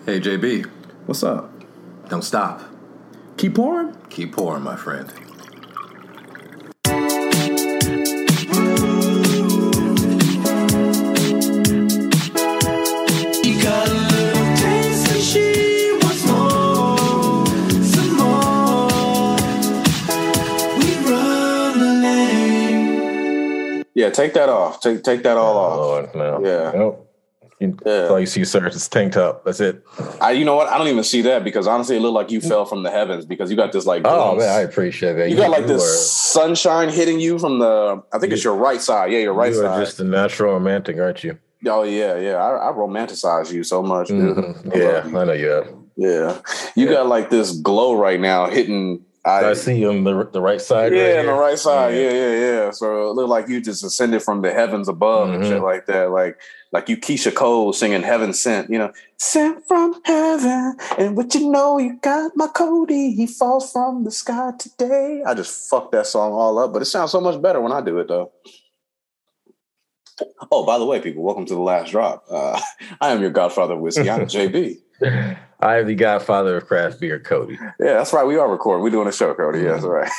Hey, JB. What's up? Don't stop. Keep pouring? Keep pouring, my friend. Yeah, take that off. Take that all off. Lord, no. Yeah. Nope. All you see, sir, it's tank top. That's it. You know what? I don't even see that because honestly, it looked like you fell from the heavens because you got this like. Oh man, I appreciate that. You got like this sunshine hitting you from the. I think it's your right side. Yeah, your right side. You are just a natural romantic, aren't you? Oh yeah. I romanticize you so much, dude. Mm-hmm. Yeah, I know you have. Yeah, you got like this glow right now hitting. I see you on the right side. Yeah, right on the right side. Yeah. So it looked like you just ascended from the heavens above and shit like that. Like you Keisha Cole singing "Heaven Sent." You know, sent from heaven, and what you know, you got my Cody. He falls from the sky today. I just fucked that song all up, but it sounds so much better when I do it though. Oh, by the way, people, welcome to the last drop. I am your godfather of whiskey. I'm JB. I am the godfather of craft beer, Cody. Yeah, that's right. We are recording. We're doing a show, Cody. Yeah, that's right.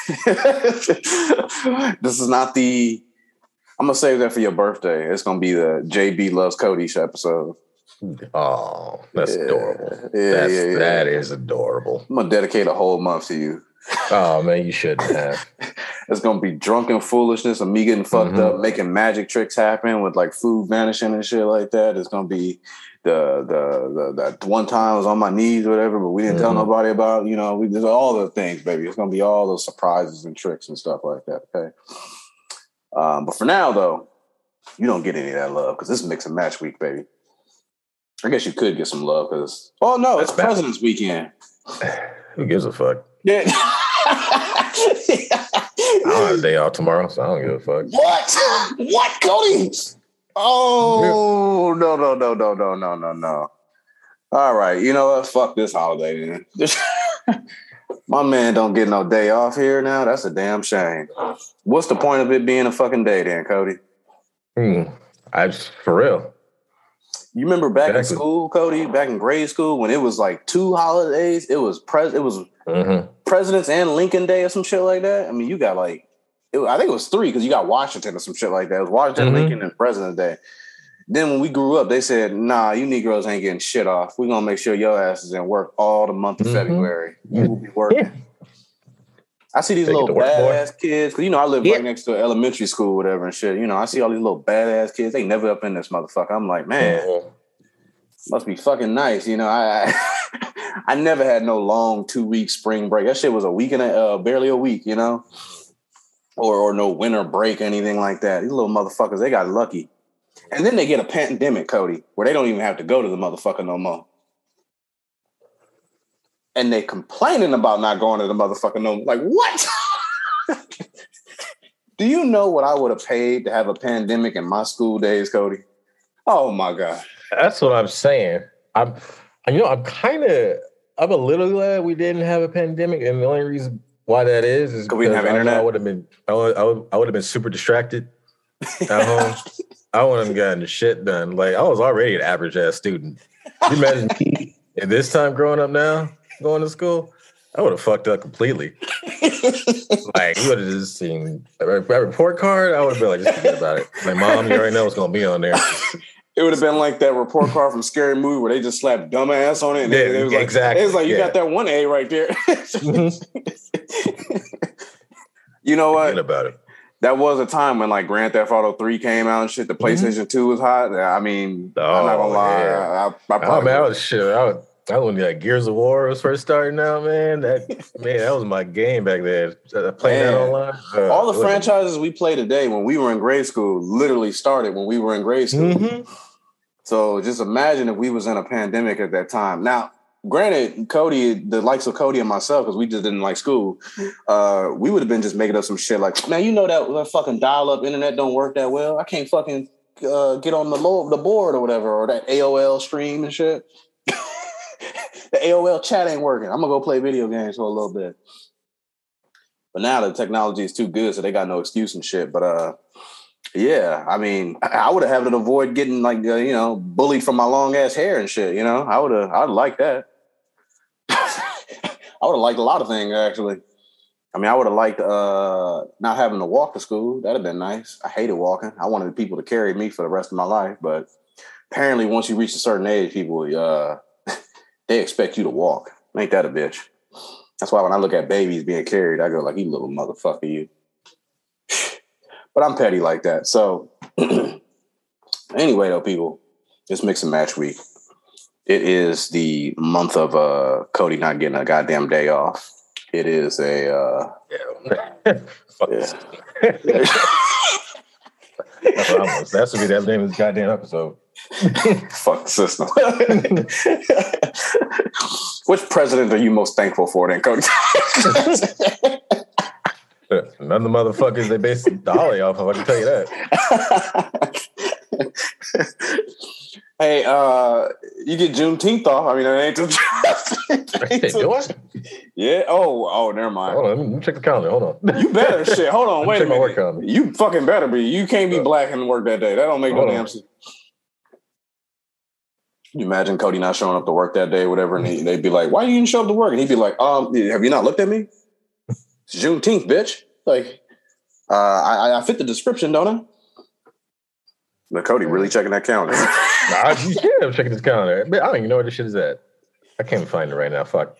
This is not the... I'm going to save that for your birthday. It's going to be the JB Loves Cody episode. Oh, that's adorable. Yeah. That is adorable. I'm going to dedicate a whole month to you. Oh, man, you shouldn't have. It's going to be drunken foolishness of me getting fucked up, making magic tricks happen with like food vanishing and shit like that. It's going to be the one time I was on my knees or whatever, but we didn't tell nobody about, there's all the things, baby. It's going to be all those surprises and tricks and stuff like that. Okay. But for now, though, you don't get any of that love because this is mix and match week, baby. I guess you could get some love because, it's President's Weekend. Who gives a fuck? Yeah. I don't have a day off tomorrow, so I don't give a fuck. What, Cody? Oh, no. All right. You know what? Fuck this holiday, then. My man don't get no day off here now. That's a damn shame. What's the point of it being a fucking day then, Cody? For real. You remember back in school, Cody, back in grade school, when it was like 2 holidays? It was President's and Lincoln Day or some shit like that. I mean, you got like, I think it was 3 because you got Washington or some shit like that. It was Washington, Lincoln, and President's Day. Then when we grew up, they said, nah, you Negroes ain't getting shit off. We're going to make sure your ass is in work all the month of February. You will be working. Yeah. I see these little badass kids, because, I live right next to an elementary school, whatever, and shit. I see all these little badass kids. They never up in this motherfucker. I'm like, man, must be fucking nice. I never had no long 2-week spring break. That shit was a week and barely a week, or no winter break, anything like that. These little motherfuckers, they got lucky. And then they get a pandemic, Cody, where they don't even have to go to the motherfucker no more. And they complaining about not going to the motherfucker no more. Like, what? Do you know what I would have paid to have a pandemic in my school days, Cody? Oh, my God. That's what I'm saying. I'm a little glad we didn't have a pandemic. And the only reason why that is because we didn't have internet. I would have been super distracted at home. I wouldn't have gotten the shit done. Like, I was already an average ass student. You imagine me at this time growing up now, going to school, I would have fucked up completely. Like, you would have just seen a report card. I would have been like, just forget about it. Like, Mom, you already know what's going to be on there. It would have been like that report card from Scary Movie where they just slapped dumbass on it. And it was like, exactly. It was like, you got that one A right there. You know what? Forget about it. That was a time when like Grand Theft Auto 3 came out and shit. The PlayStation 2 was hot. I mean, I'm not gonna lie. Yeah. I was when like Gears of War was first starting out, man. That was my game back then. Playing that online. All the franchises we play today when we were in grade school literally started when we were in grade school. So just imagine if we was in a pandemic at that time. Now, granted, Cody, the likes of Cody and myself, because we just didn't like school, we would have been just making up some shit like, man, that fucking dial-up internet don't work that well. I can't fucking get on the board or whatever, or that AOL stream and shit. The AOL chat ain't working. I'm going to go play video games for a little bit. But now the technology is too good, so they got no excuse and shit. But Yeah, I mean, I would have had to avoid getting like bullied for my long ass hair and shit. I'd like that. I would have liked a lot of things actually. I mean, I would have liked not having to walk to school. That'd have been nice. I hated walking. I wanted people to carry me for the rest of my life, but apparently, once you reach a certain age, people they expect you to walk. Ain't that a bitch? That's why when I look at babies being carried, I go like, "You little motherfucker, you." But I'm petty like that. So anyway, though, people, it's Mix and Match Week. It is the month of Cody not getting a goddamn day off. It is a Fuck this. That's what be the name of this goddamn episode. Fuck the system. Which president are you most thankful for then, Cody? None of the motherfuckers they based the holiday off of, I can tell you that. Hey, you get Juneteenth off. I mean, it ain't the Yeah. Oh, never mind. Hold on, let me check the calendar. Hold on. You better shit. Hold on, wait a minute. My work calendar. You fucking better be. You can't be black and work that day. That don't make no damn sense. You imagine Cody not showing up to work that day, whatever, and they'd be like, "Why you didn't show up to work?" And he'd be like, "Have you not looked at me? It's Juneteenth, bitch. Like, I fit the description, don't I?" But Cody really checking that calendar. You should have checking this calendar. I don't even know where this shit is at. I can't find it right now. Fuck.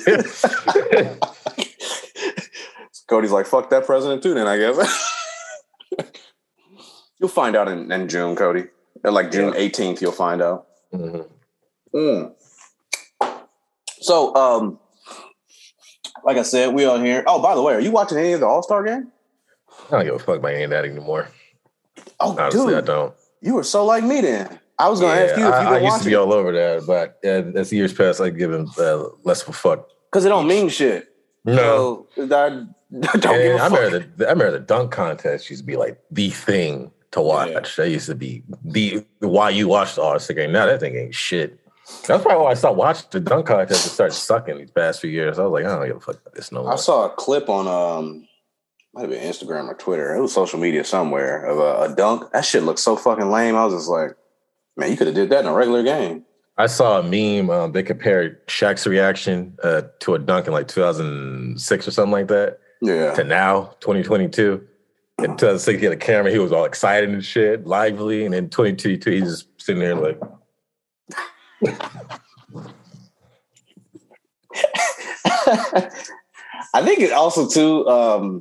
Cody's like, "Fuck that president too," then I guess. You'll find out in June, Cody. Like June 18th, you'll find out. Mm-hmm. So, like I said, we on here. Oh, by the way, are you watching any of the All-Star game? I don't give a fuck about any of that anymore. Oh, honestly, dude, I don't. You were so like me then. I was going to ask you if you were watching. I used to be all over that, but as the years pass, I give him less of a fuck. Because it don't mean shit. No. So, don't give a fuck. I remember the dunk contest used to be like the thing to watch. Yeah. That used to be the why you watched the All-Star game. Now that thing ain't shit. That's probably why I stopped watching the dunk contest and started sucking these past few years. I was like, I don't give a fuck about this no more. I saw a clip on might have been Instagram or Twitter. It was social media somewhere of a dunk. That shit looked so fucking lame. I was just like, man, you could have did that in a regular game. I saw a meme. They compared Shaq's reaction to a dunk in like 2006 or something like that. Yeah. To now, 2022. In 2006, he had a camera. He was all excited and shit, lively. And in 2022, he's just sitting there like... I think it also, too...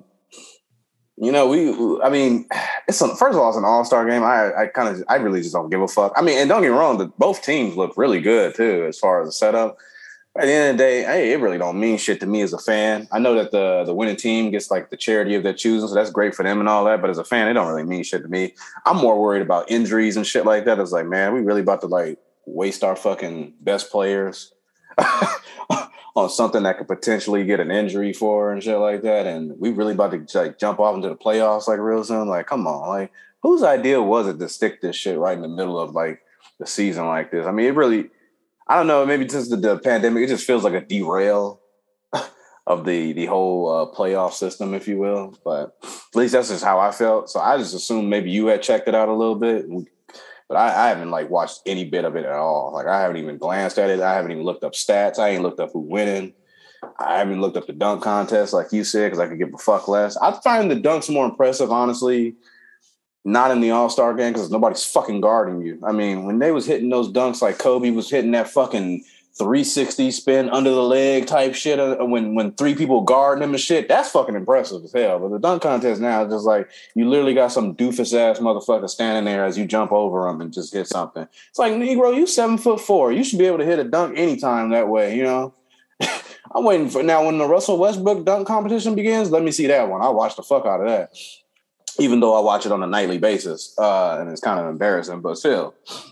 it's first of all, it's an all-star game. I really just don't give a fuck. I mean, and don't get me wrong, both teams look really good too, as far as the setup. At the end of the day, hey, it really don't mean shit to me as a fan. I know that the winning team gets like the charity of their choosing, so that's great for them and all that. But as a fan, it don't really mean shit to me. I'm more worried about injuries and shit like that. It's like, man, we really about to like waste our fucking best players on something that could potentially get an injury for and shit like that. And we really about to like jump off into the playoffs like real soon. Like, come on, like whose idea was it to stick this shit right in the middle of like the season like this? I mean, it really, I don't know, maybe since the pandemic, it just feels like a derail of the whole playoff system, if you will. But at least that's just how I felt. So I just assumed maybe you had checked it out a little bit. But I haven't like watched any bit of it at all. Like I haven't even glanced at it. I haven't even looked up stats. I ain't looked up who winning. I haven't looked up the dunk contest like you said because I could give a fuck less. I find the dunks more impressive, honestly, not in the All-Star game because nobody's fucking guarding you. I mean, when they was hitting those dunks like Kobe was hitting that fucking 360 spin under the leg type shit when three people guarding him and shit, that's fucking impressive as hell. But the dunk contest now is just like you literally got some doofus ass motherfucker standing there as you jump over him and just hit something. It's like, Negro, you 7'4". You should be able to hit a dunk anytime that way, you know? I'm waiting for now when the Russell Westbrook dunk competition begins, let me see that one. I'll watch the fuck out of that. Even though I watch it on a nightly basis. And it's kind of embarrassing, but still.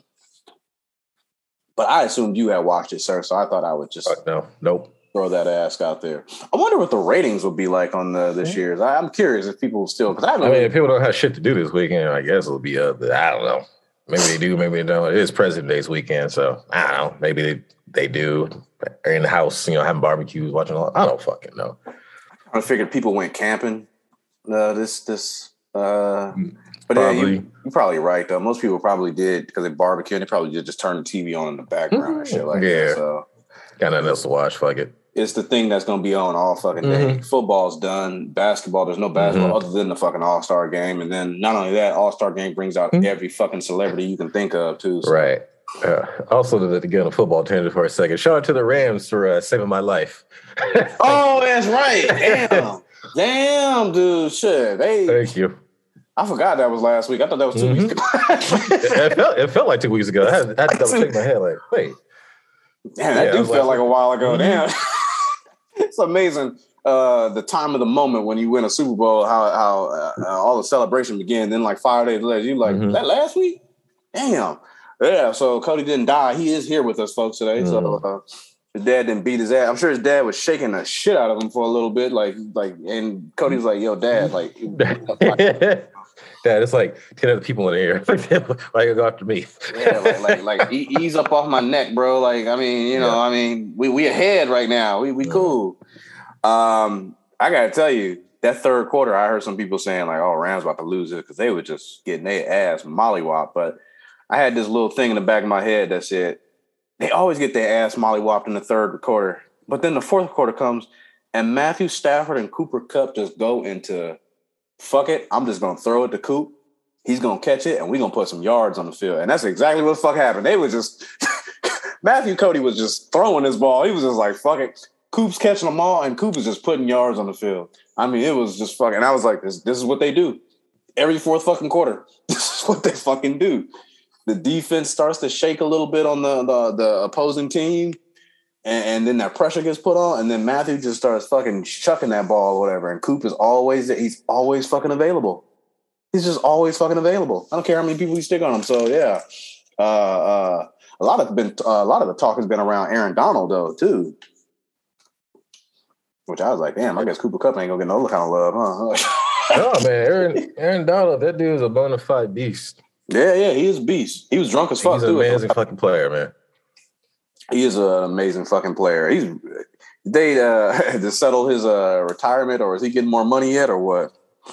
But I assumed you had watched it, sir, so I thought I would just nope. Throw that ask out there. I wonder what the ratings will be like on this year's. I'm curious if people still because if people don't have shit to do this weekend, I guess it'll be I don't know. Maybe they do, maybe they don't. It is President Day's weekend, so I don't know. Maybe they do. They're in the house, having barbecues, watching all. I don't fucking know. I figured people went camping. But probably. Yeah, you're probably right though. Most people probably did because they barbecue and they probably did just turn the TV on in the background and shit like that. So got nothing else to watch. Fuck it. It's the thing that's gonna be on all fucking day. Football's done. Basketball, there's no basketball other than the fucking All-Star game. And then not only that, All-Star game brings out every fucking celebrity you can think of too. So. Right. Also, to get on a football tangent for a second, shout out to the Rams for saving my life. Oh, that's right. Damn, dude. Shit. Thank you. I forgot that was last week. I thought that was 2 weeks ago. it felt like 2 weeks ago. I had to double check my head. Like, wait. Damn, that do feel like a while ago. Damn. It's amazing. The time of the moment when you win a Super Bowl, how all the celebration began. Then like 5 days later, you like, that last week? Damn. Yeah, so Cody didn't die. He is here with us, folks, today. So his dad didn't beat his ass. I'm sure his dad was shaking the shit out of him for a little bit. And Cody was like, yo, Dad, like... Dad, it's like 10 other people in the air. Why you go after me? Yeah, like ease up off my neck, bro. Like, I mean, we ahead right now. We cool. I gotta tell you, that third quarter, I heard some people saying like, "Oh, Rams about to lose it" because they were just getting their ass mollywopped. But I had this little thing in the back of my head that said they always get their ass mollywopped in the third quarter, but then the fourth quarter comes and Matthew Stafford and Cooper Kupp just go into. Fuck it, I'm just going to throw it to Coop. He's going to catch it, and we're going to put some yards on the field. And that's exactly what the fuck happened. They were just – Matthew Cody was just throwing his ball. He was just like, fuck it. Coop's catching them all, and Coop is just putting yards on the field. I mean, it was just fucking – and I was like, this is what they do. Every fourth fucking quarter. This is what they fucking do. The defense starts to shake a little bit on the opposing team. And then that pressure gets put on, and then Matthew just starts fucking chucking that ball or whatever. And Coop is he's always fucking available. He's just always fucking available. I don't care how many people you stick on him. So yeah, a lot of the talk has been around Aaron Donald though too. Which I was like, damn, I guess Cooper Kupp ain't gonna get no kind of love, huh? No, man, Aaron Donald, that dude is a bona fide beast. Yeah, he is a beast. He was drunk as fuck. He's an amazing fucking player, man. He is an amazing fucking player. They to settle his retirement, or is he getting more money yet, or what?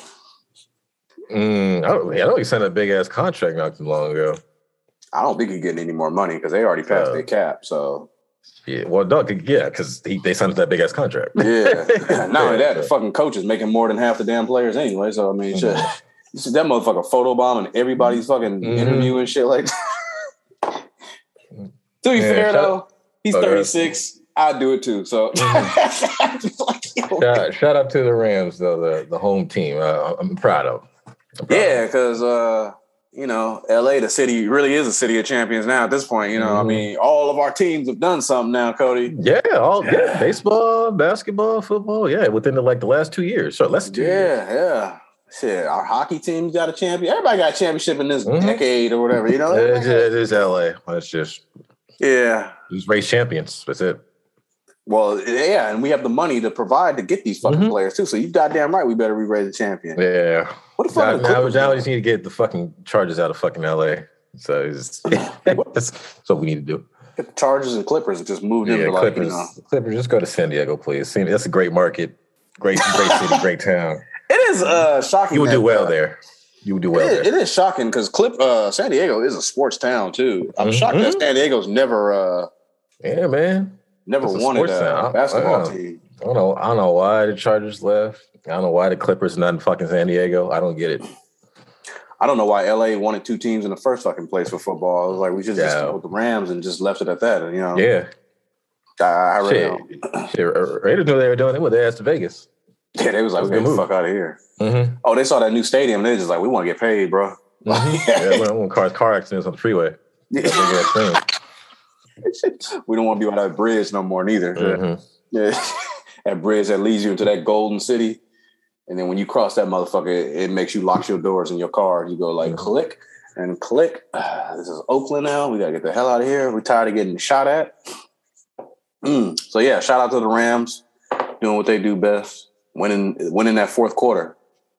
I know he signed a big ass contract not too long ago. I don't think he's getting any more money because they already passed their cap. So yeah, well, because they signed that big ass contract. Yeah, not only that, the fucking coach is making more than half the damn players anyway. So I mean, shit. You see that motherfucker photobombing everybody's fucking interview and shit like that. To be fair, though, he's 36. I'd do it, too. So shout out to the Rams, though, the home team. I'm proud of them. Because, L.A., the city, really is a city of champions now at this point. I mean, all of our teams have done something now, Cody. Yeah, baseball, basketball, football. Yeah, within the last 2 years. So less than 2 years. Yeah. Shit, our hockey team got a champion. Everybody got a championship in this decade or whatever, It is L.A. It's just... Yeah. Just race champions. That's it. Well, yeah, and we have the money to provide to get these fucking players, too. So you goddamn right we better re-raise the champion. Yeah. What the fuck? Now we just need to get the fucking Chargers out of fucking L.A. So that's what we need to do. Get the Chargers and Clippers and just move them to Clippers. Clippers, just go to San Diego, please. That's a great market. Great city, great town. It is shocking. You would do well there. You would do well there. It is shocking because San Diego is a sports town too. I'm shocked that San Diego's never never wanted a basketball team. I don't know why the Chargers left. I don't know why the Clippers not in fucking San Diego. I don't get it. I don't know why LA wanted two teams in the first fucking place for football. It was like we should just go with the Rams and just left it at that. Yeah. I really don't. Raiders knew they were doing it with their ass to Vegas. Yeah, they was like, get the fuck out of here. Oh, they saw that new stadium. They just like, we want to get paid, bro. Yeah, we don't want car accidents on the freeway. We don't want to be on that bridge no more, neither. Yeah, that bridge that leads you into that golden city. And then when you cross that motherfucker, it makes you lock your doors in your car. You go like click and click. This is Oakland now. We got to get the hell out of here. We're tired of getting shot at. So, yeah, shout out to the Rams doing what they do best. Winning that fourth quarter.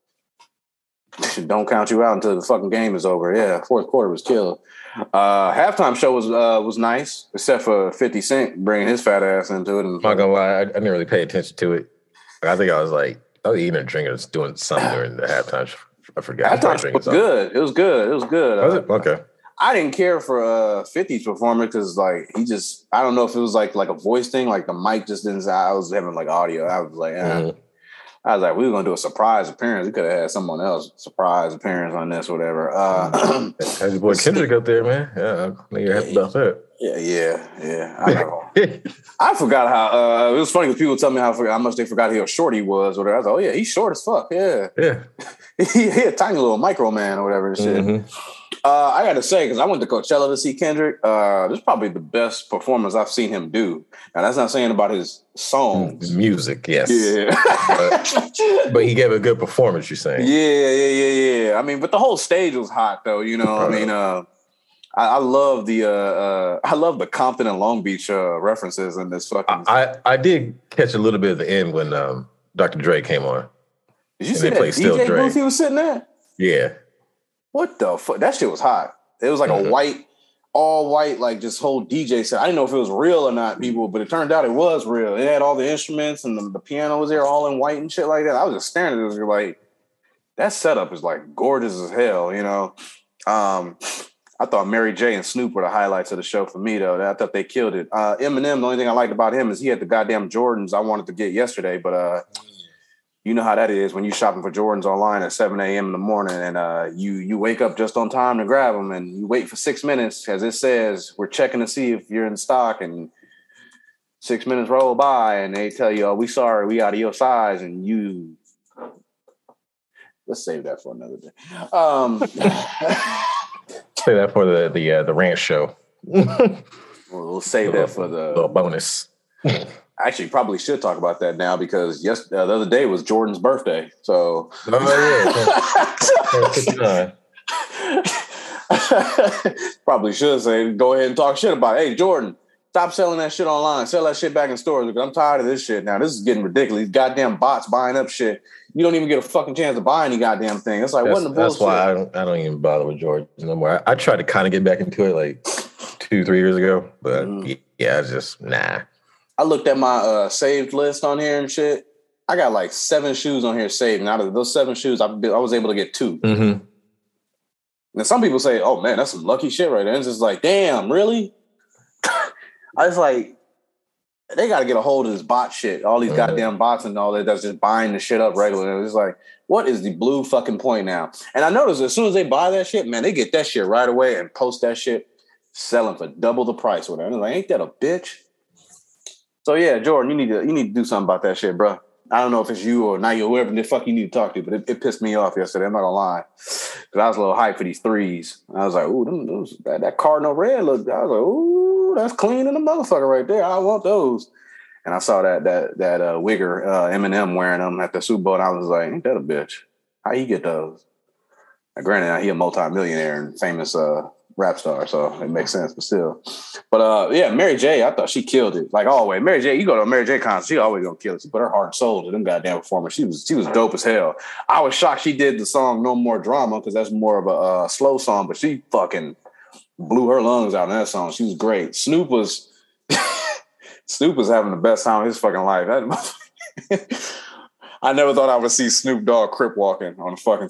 Don't count you out until the fucking game is over. Yeah, fourth quarter was killed. Halftime show was nice, except for 50 Cent bringing his fat ass into it. I'm not gonna lie, I didn't really pay attention to it. I think I was eating or drinking or doing something during the halftime show. I forgot. Halftime was good. It was good. It was good. Was it? Okay. I didn't care for 50's performance because like I don't know if it was like a voice thing, like the mic just didn't. I was having like audio. I was like, I was like, we were gonna do a surprise appearance. We could have had someone else surprise appearance on this, whatever. Had your boy Kendrick up there, man. Yeah, you're happy about that. Yeah. I forgot how it was funny because people tell me how much they forgot how short he was. Whatever. I was like, oh yeah, he's short as fuck. Yeah. he a tiny little micro man or whatever and shit. Mm-hmm. I got to say, because I went to Coachella to see Kendrick, this is probably the best performance I've seen him do. Now, that's not saying about his songs. Music, yes. Yeah. but he gave a good performance, you're saying. Yeah. I mean, but the whole stage was hot, though. You know, I mean, I love the Compton and Long Beach references in this fucking. I did catch a little bit at the end when Dr. Dre came on. Did you see that DJ booth he was sitting at? Yeah. What the fuck? That shit was hot. It was like a all white, like just whole DJ set. I didn't know if it was real or not, people, but it turned out it was real. It had all the instruments and the piano was there all in white and shit like that. I was just staring at it. You're like, that setup is like gorgeous as hell, you know? I thought Mary J and Snoop were the highlights of the show for me, though. I thought they killed it. Eminem, the only thing I liked about him is he had the goddamn Jordans I wanted to get yesterday, but you know how that is when you're shopping for Jordans online at 7 a.m. in the morning and you wake up just on time to grab them and you wait for 6 minutes as it says, we're checking to see if you're in stock and 6 minutes roll by and they tell you, oh, we sorry, we out of your size and you... Let's save that for another day. Say that for the ranch show. We'll save that for the little bonus. Actually, probably should talk about that now because the other day was Jordan's birthday. So, probably should say, go ahead and talk shit about it. Hey, Jordan, stop selling that shit online. Sell that shit back in stores because I'm tired of this shit now. This is getting ridiculous. These goddamn bots buying up shit. You don't even get a fucking chance to buy any goddamn thing. It's like, what in the bullshit? That's why I don't even bother with Jordan no more. I tried to kind of get back into it like 2-3 years ago, but yeah, it's just nah. I looked at my saved list on here and shit. I got like 7 shoes on here saved. And out of those 7 shoes, I was able to get 2. Mm-hmm. And some people say, oh man, that's some lucky shit right there. And it's just like, damn, really? I was like, they got to get a hold of this bot shit. All these goddamn bots and all that that's just buying the shit up regularly. It's like, what is the blue fucking point now? And I noticed as soon as they buy that shit, man, they get that shit right away and post that shit, selling for double the price or whatever. And like, ain't that a bitch? So yeah, Jordan, you need to do something about that shit, bro. I don't know if it's you or not you, whoever the fuck you need to talk to, but it pissed me off yesterday. I'm not gonna lie, because I was a little hyped for these threes. I was like, ooh, that Cardinal red look. I was like, ooh, that's clean in the motherfucker right there. I want those. And I saw that Wigger Eminem wearing them at the Super Bowl, and I was like, ain't that a bitch? How you get those? Now, granted, he a multi-millionaire and famous rap star, so it makes sense, but still. But yeah, Mary J, I thought she killed it. Like always. Mary J, you go to a Mary J concert, she always gonna kill it. She put her heart and soul to them goddamn performers. She was dope as hell. I was shocked she did the song No More Drama, because that's more of a slow song, but she fucking blew her lungs out in that song. She was great. Snoop was having the best time of his fucking life. I never thought I would see Snoop Dogg crip walking on the fucking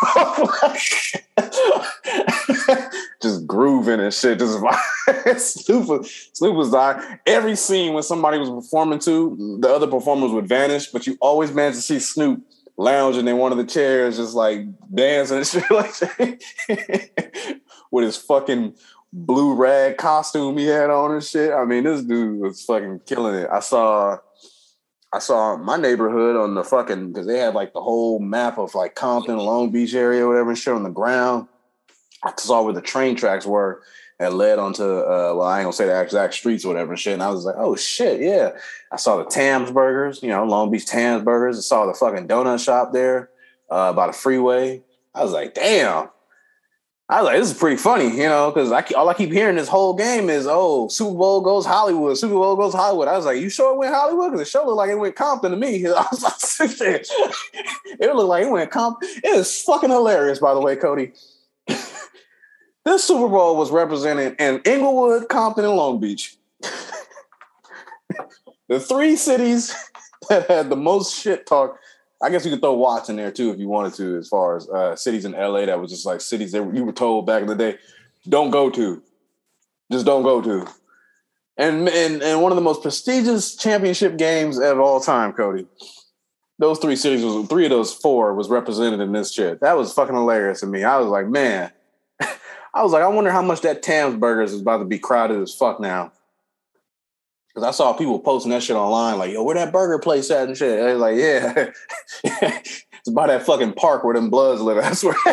just grooving and shit. Just Snoop was dying. Every scene when somebody was performing to, the other performers would vanish, but you always managed to see Snoop lounging in one of the chairs, just like dancing and shit like that. With his fucking blue rag costume he had on and shit. I mean, this dude was fucking killing it. I saw my neighborhood on the fucking, because they had like the whole map of like Compton, Long Beach area, or whatever, and shit on the ground. I saw where the train tracks were that led onto, well, I ain't gonna say the exact streets or whatever and shit. And I was like, oh shit, yeah. I saw the Tams Burgers, Long Beach Tams Burgers. I saw the fucking donut shop there by the freeway. I was like, damn. I was like, this is pretty funny, because all I keep hearing this whole game is, oh, Super Bowl goes Hollywood. Super Bowl goes Hollywood. I was like, you sure it went Hollywood? Because it sure looked like it went Compton to me. I was like, it looked like it went Compton. It is fucking hilarious, by the way, Cody. This Super Bowl was represented in Inglewood, Compton, and Long Beach. The 3 cities that had the most shit talk I guess you could throw Watts in there too if you wanted to, as far as cities in LA that was just like cities that you were told back in the day, don't go to. Just don't go to. And one of the most prestigious championship games of all time, Cody. Those three of those four was represented in this shit. That was fucking hilarious to me. I was like, man. I wonder how much that Tam's Burgers is about to be crowded as fuck now. Because I saw people posting that shit online, like, yo, where that burger place at and shit. And I was like, yeah. It's by that fucking park where them Bloods live. That's where.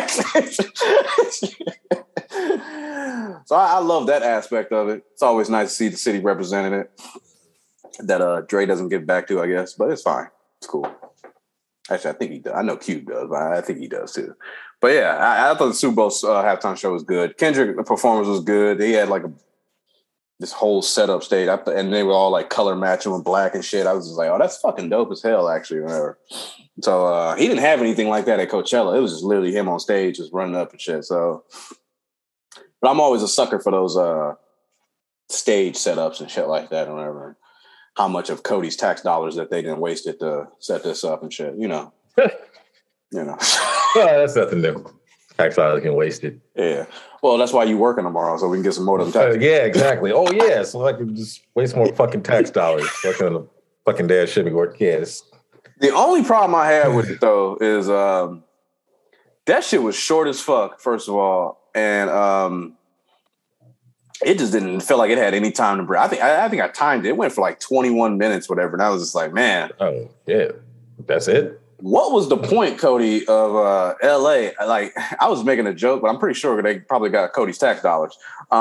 So I love that aspect of it. It's always nice to see the city representing it. That Dre doesn't get back to, I guess. But it's fine. It's cool. Actually, I think he does. I know Cube does, but I think he does too. But yeah, I thought the Super Bowl halftime show was good. Kendrick's performance was good. He had like this whole setup stage, and they were all like color matching with black and shit. I was just like, oh, that's fucking dope as hell, actually. Whatever. So he didn't have anything like that at Coachella. It was just literally him on stage, just running up and shit. So, but I'm always a sucker for those stage setups and shit like that, or whatever. How much of Cody's tax dollars that they didn't waste it to set this up and shit, you know. Well, that's nothing new. Tax dollars can waste it. Yeah. Well, that's why you working tomorrow, so we can get some more of them taxes. Yeah, exactly. Oh, yeah. So I can just waste more fucking tax dollars. Fucking on the fucking day I should be working. Yeah. The only problem I had with it, though, is that shit was short as fuck, first of all. And it just didn't feel like it had any time to breathe. I think I timed it. It went for like 21 minutes, whatever. And I was just like, man. Oh, yeah. That's it? What was the point, Cody, of LA? Like, I was making a joke, but I'm pretty sure they probably got Cody's tax dollars.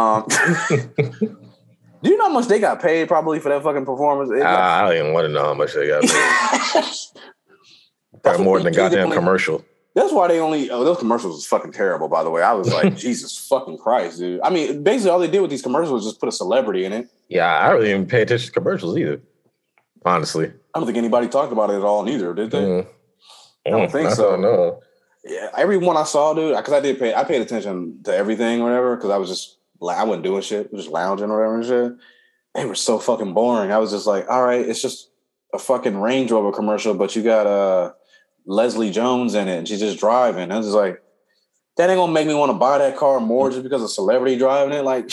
Do you know how much they got paid probably for that fucking performance? I don't even want to know how much they got paid. Probably more than a goddamn commercial. That's why they only... Oh, those commercials was fucking terrible, by the way. I was like, Jesus fucking Christ, dude. I mean, basically all they did with these commercials was just put a celebrity in it. Yeah, I really didn't pay attention to commercials either, honestly. I don't think anybody talked about it at all neither, did they? I don't think so. No. Yeah, everyone I saw, dude, because I paid attention to everything or whatever, because I wasn't doing shit, just lounging or whatever and shit. They were so fucking boring. I was just like, all right, it's just a fucking Range Rover commercial, but you got Leslie Jones in it, and she's just driving. I was just like, that ain't gonna make me want to buy that car more just because a celebrity driving it. Like,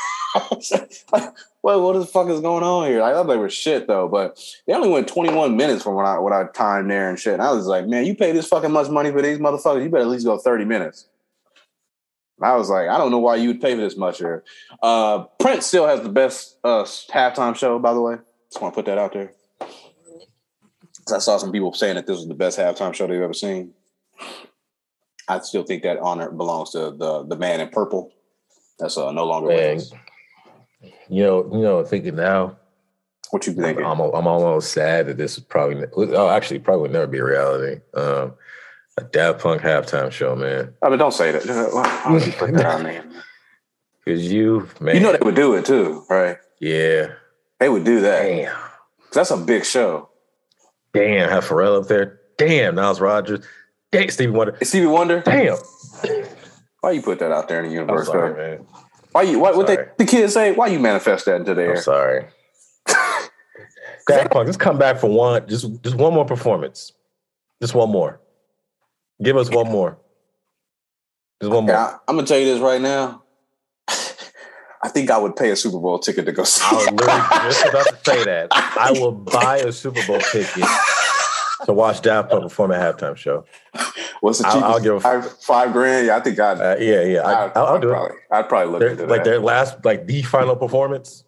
what the fuck is going on here? I thought they were shit though, but they only went 21 minutes from what I timed there and shit. And I was like, man, you pay this fucking much money for these motherfuckers, you better at least go 30 minutes. And I was like, I don't know why you would pay for this much here. Prince still has the best halftime show, by the way. Just want to put that out there. Because I saw some people saying that this was the best halftime show they've ever seen. I still think that honor belongs to the man in purple. That's no longer with us. You know, thinking now. What you thinking? I'm almost sad that this is probably would never be a reality. A Daft Punk halftime show, man. I mean, don't say that. Why would you put that on there? Because man. You know they would do it too, right? Yeah. They would do that. Damn. That's a big show. Damn, have Pharrell up there. Damn, Niles Rodgers. Damn, Stevie Wonder. Stevie Wonder? Damn. Why you put that out there in the universe, I'm sorry, man? What the kids say? Why you manifest that into the air? I'm sorry. Daft Punk, just come back for one. Just one more performance. Just one more. Give us one more. Just one more. I'm gonna tell you this right now. I think I would pay a Super Bowl ticket to go see. I was literally just about to say that. I will buy a Super Bowl ticket to watch Daft Punk perform a halftime show. What's the cheapest? I'll give $5,000. Yeah, I think I'd. I'll do it. I'd probably look into that. Like their last, like the final performance.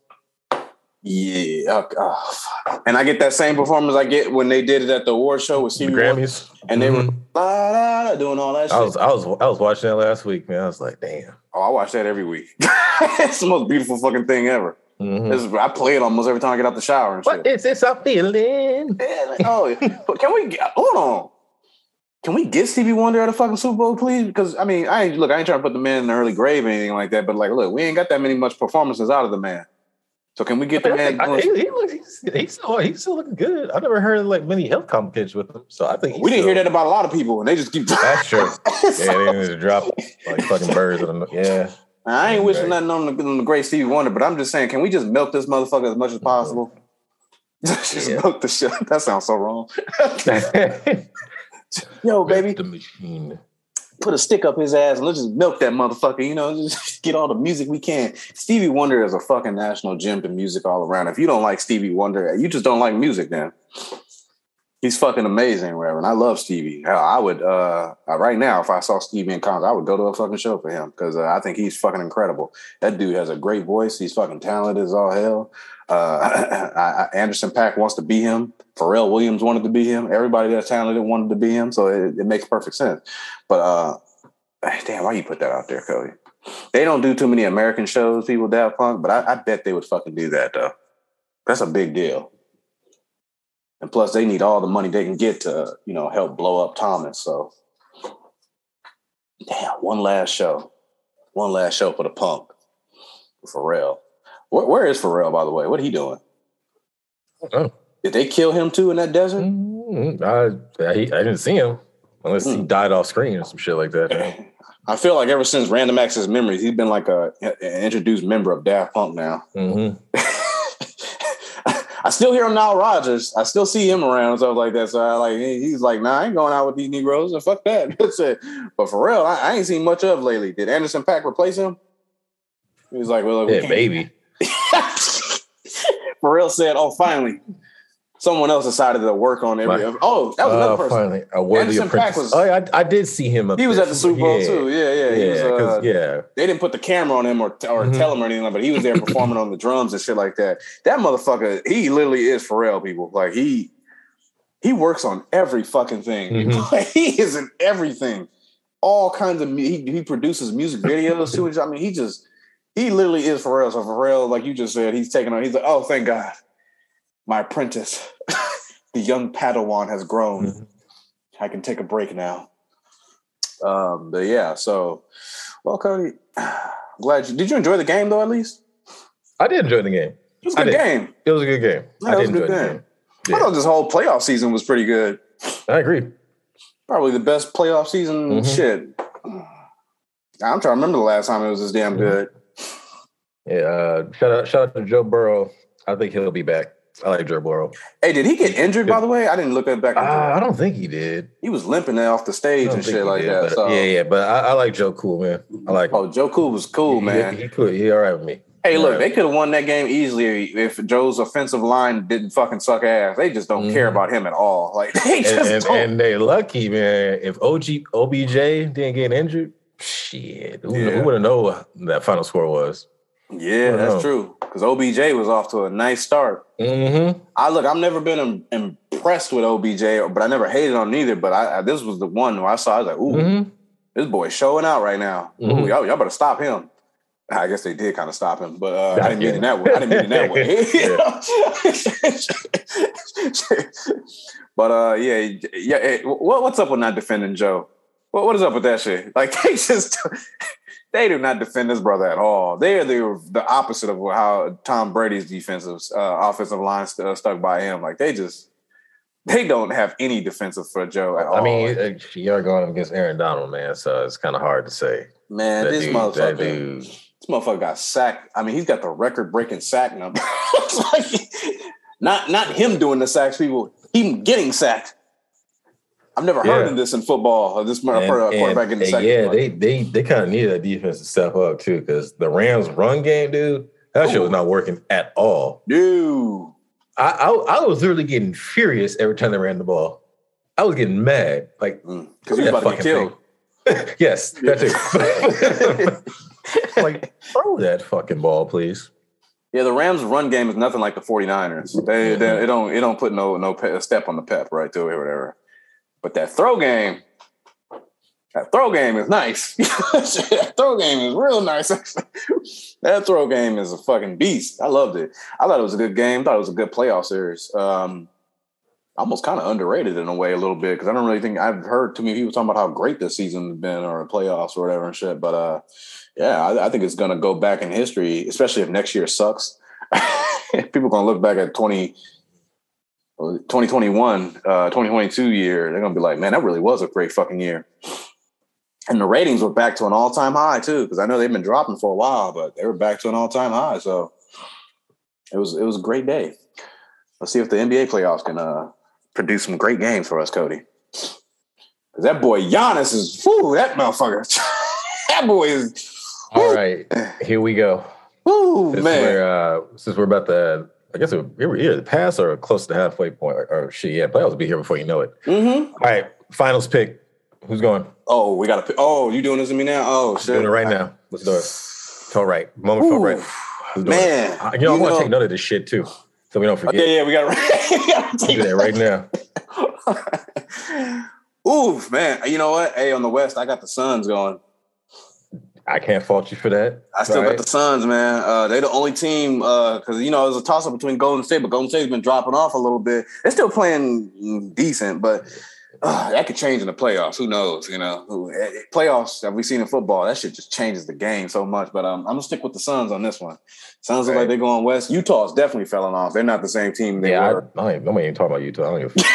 Yeah. And I get that same performance I get when they did it at the award show with Stevie Grammys, and they were doing all that shit. I was watching that last week, man. I was like, damn. Oh, I watch that every week. It's the most beautiful fucking thing ever. Mm-hmm. I play it almost every time I get out the shower and shit. What is this I'm feeling? But can we hold on? Can we get Stevie Wonder at a fucking Super Bowl, please? Because I mean, I ain't trying to put the man in the early grave or anything like that. But like, look, we ain't got that many much performances out of the man. So can we get the man? He's still looking good. I've never heard of like many health complications with him. So I think we didn't hear that about a lot of people, and they just keep. That's true. Yeah, they just drop like fucking birds. Yeah. I ain't wishing nothing on the great Stevie Wonder, but I'm just saying, can we just milk this motherfucker as much as possible? Just milk the shit. That sounds so wrong. Yo, baby. The machine. Put a stick up his ass and let's just milk that motherfucker, just get all the music we can. Stevie Wonder is a fucking national gem to music all around. If you don't like Stevie Wonder, you just don't like music then. He's fucking amazing, whatever. And I love Stevie. Hell, I would, right now, if I saw Stevie in concert, I would go to a fucking show for him because I think he's fucking incredible. That dude has a great voice. He's fucking talented as all hell. Anderson .Paak wants to be him. Pharrell Williams wanted to be him. Everybody that's talented wanted to be him. So it makes perfect sense. But damn, why you put that out there, Cody? They don't do too many American shows, people, Daft Punk, but I bet they would fucking do that, though. That's a big deal. And plus, they need all the money they can get to, help blow up Thomas. So, damn, one last show for the Punk, for Pharrell. Where is Pharrell, by the way? What he doing? Oh. Did they kill him too in that desert? I didn't see him unless he died off screen or some shit like that. I feel like ever since Random Access Memories, he's been like an introduced member of Daft Punk now. Mm-hmm. I still hear him Nile Rodgers. I still see him around and stuff like that. So he's like, nah, I ain't going out with these Negroes and fuck that. That's it. But for real, I ain't seen much of lately. Did Anderson .Paak replace him? He was like, well, yeah, baby. Pharrell said, oh, finally. Someone else decided to work on every. That was another person. Finally, Anderson .Paak was. I did see him. He was at the Super Bowl too. Yeah. Yeah. They didn't put the camera on him or tell him or anything, but he was there performing on the drums and shit like that. That motherfucker, he literally is Pharrell. People like he works on every fucking thing. Mm-hmm. Like, he is in everything. All kinds of. He produces music videos too. I mean, he literally is Pharrell. So Pharrell, like you just said, he's taking on. He's like, oh, thank God. My apprentice, the young Padawan, has grown. Mm-hmm. I can take a break now. But yeah, so, well, Cody, did you enjoy the game though, at least? I did enjoy the game. It was a good game. It was a good game. Yeah, I did enjoy the game. Yeah. I thought this whole playoff season was pretty good. I agree. Probably the best playoff season shit. I'm trying to remember the last time it was this damn good. Yeah, shout out to Joe Burrow. I think he'll be back. I like Joe Burrow. Hey, did he get injured, by the way? I didn't look back. I don't think he did. He was limping there off the stage and shit like that. But, yeah, but I like Joe Cool, man. I like him. Oh, Joe Cool was cool, man. He cool. He all right with me. Hey, look, they could have won that game easily if Joe's offensive line didn't fucking suck ass. They just don't care about him at all. Like they just don't. And they lucky, man. If OBJ didn't get injured, shit, who would have known what that final score was? Yeah, that's true. Because OBJ was off to a nice start. Mm-hmm. I've never been impressed with OBJ, but I never hated on him either. But this was the one where I saw. I was like, ooh, this boy's showing out right now. Mm-hmm. Ooh, y'all better stop him. I guess they did kind of stop him, but I didn't mean it that way. I didn't mean it that way. But yeah. What's up with not defending Joe? What is up with that shit? Like they do not defend this brother at all. They are the opposite of how Tom Brady's offensive line stuck by him. Like they don't have any defensive for Joe at all. I mean, you're going against Aaron Donald, man, so it's kind of hard to say. Man, this motherfucker got sacked. I mean, he's got the record-breaking sack number. Not him doing the sacks, people. Him getting sacked. I've never heard of this in football. This quarterback getting sacked. Yeah, they kind of needed that defense to step up too, because the Rams' run game, dude, that shit was not working at all. Dude, I was literally getting furious every time they ran the ball. I was getting mad, like because you're about to get killed. Yes, that too. Like, throw that fucking ball, please. Yeah, the Rams' run game is nothing like the 49ers. They don't put no step on the pep right to it or whatever. But that throw game is nice. That throw game is real nice. That throw game is a fucking beast. I loved it. I thought it was a good game. I thought it was a good playoff series. Almost kind of underrated in a way a little bit because I don't really think I've heard too many people talking about how great this season has been or playoffs or whatever and shit. But I think it's going to go back in history, especially if next year sucks. People are going to look back at 2021, 2022 year. They're going to be like, man, that really was a great fucking year. And the ratings were back to an all-time high too, because I know they've been dropping for a while, but they were back to an all-time high. So it was a great day. Let's see if the NBA playoffs can produce some great games for us, Cody. That boy Giannis is, that motherfucker. That boy is. All right, here we go. Ooh, man. Since we're about to, I guess we're either pass or close to the halfway point. Or shit, yeah, playoffs will be here before you know it. Mm-hmm. All right, finals pick. Who's going? Oh, we got to pick. Oh, you doing this to me now? Oh, shit. Doing it right now. Let's do it. Toe right. Moment felt right. Man. I want to take note of this shit, too, so we don't forget. Yeah, we got to do that right now. Oof, man. You know what? Hey, on the West, I got the Suns going. I can't fault you for that. I still got the Suns, man. They're the only team because it was a toss-up between Golden State, but Golden State's been dropping off a little bit. They're still playing decent, but that could change in the playoffs. Who knows? Playoffs that we've seen in football, that shit just changes the game so much. But I'm gonna stick with the Suns on this one. Suns look like they're going West. Utah's definitely falling off. They're not the same team they were. Nobody even talking about Utah. I don't even.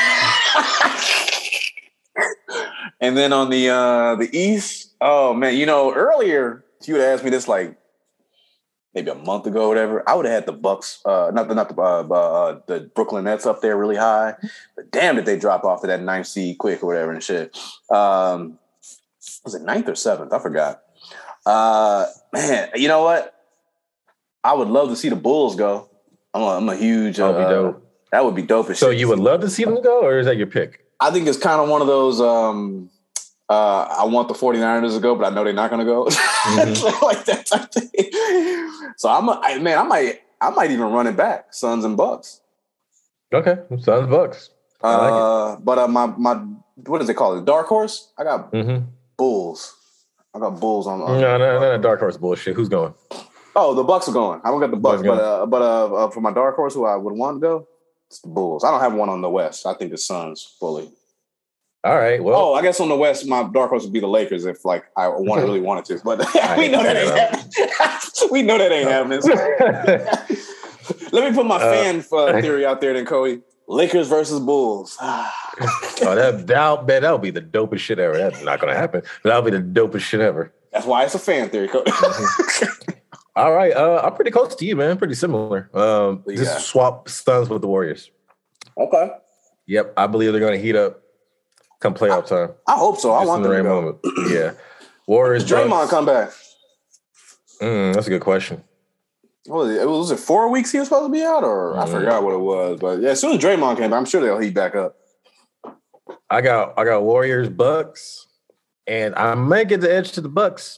And then on the East, oh man, earlier if you would asked me this like maybe a month ago or whatever, I would have had the Bucks, the Brooklyn Nets up there really high. But damn, did they drop off to that 9th seed quick or whatever and shit. Was it 9th or 7th? I forgot. Man, you know what? I would love to see the Bulls go. I'm a huge. That would be dope. That would be dope as shit. So you would love to see them go, or is that your pick? I think it's kind of one of those. I want the 49ers to go, but I know they're not going to go. Mm-hmm. Like that type of thing. So I might even run it back. Suns and Bucks. Okay, Suns Bucks. I like it. But my what does it call it? Dark horse. I got Bulls. I got Bulls on. No, dark horse bullshit. Who's going? Oh, the Bucks are going. I don't got the Bucks, but for my dark horse, who I would want to go, it's the Bulls. I don't have one on the West. I think the Suns fully. All right. Well, I guess on the West, my dark horse would be the Lakers if I really wanted to. But we know that ain't happening. We know that ain't happening. So. Let me put my fan theory out there, then, Cody. Lakers versus Bulls. That'll be the dopest shit ever. That's not going to happen. That'll be the dopest shit ever. That's why it's a fan theory, Cody. All right. I'm pretty close to you, man. Pretty similar. Just swap Suns with the Warriors. Okay. Yep. I believe they're going to heat up come playoff time. I hope so. I want them to go. Moment. Yeah. Warriors. Does Draymond come back? That's a good question. Was it 4 weeks he was supposed to be out, or I forgot what it was. But yeah, as soon as Draymond came back, I'm sure they'll heat back up. I got Warriors, Bucks, and I might get the edge to the Bucks.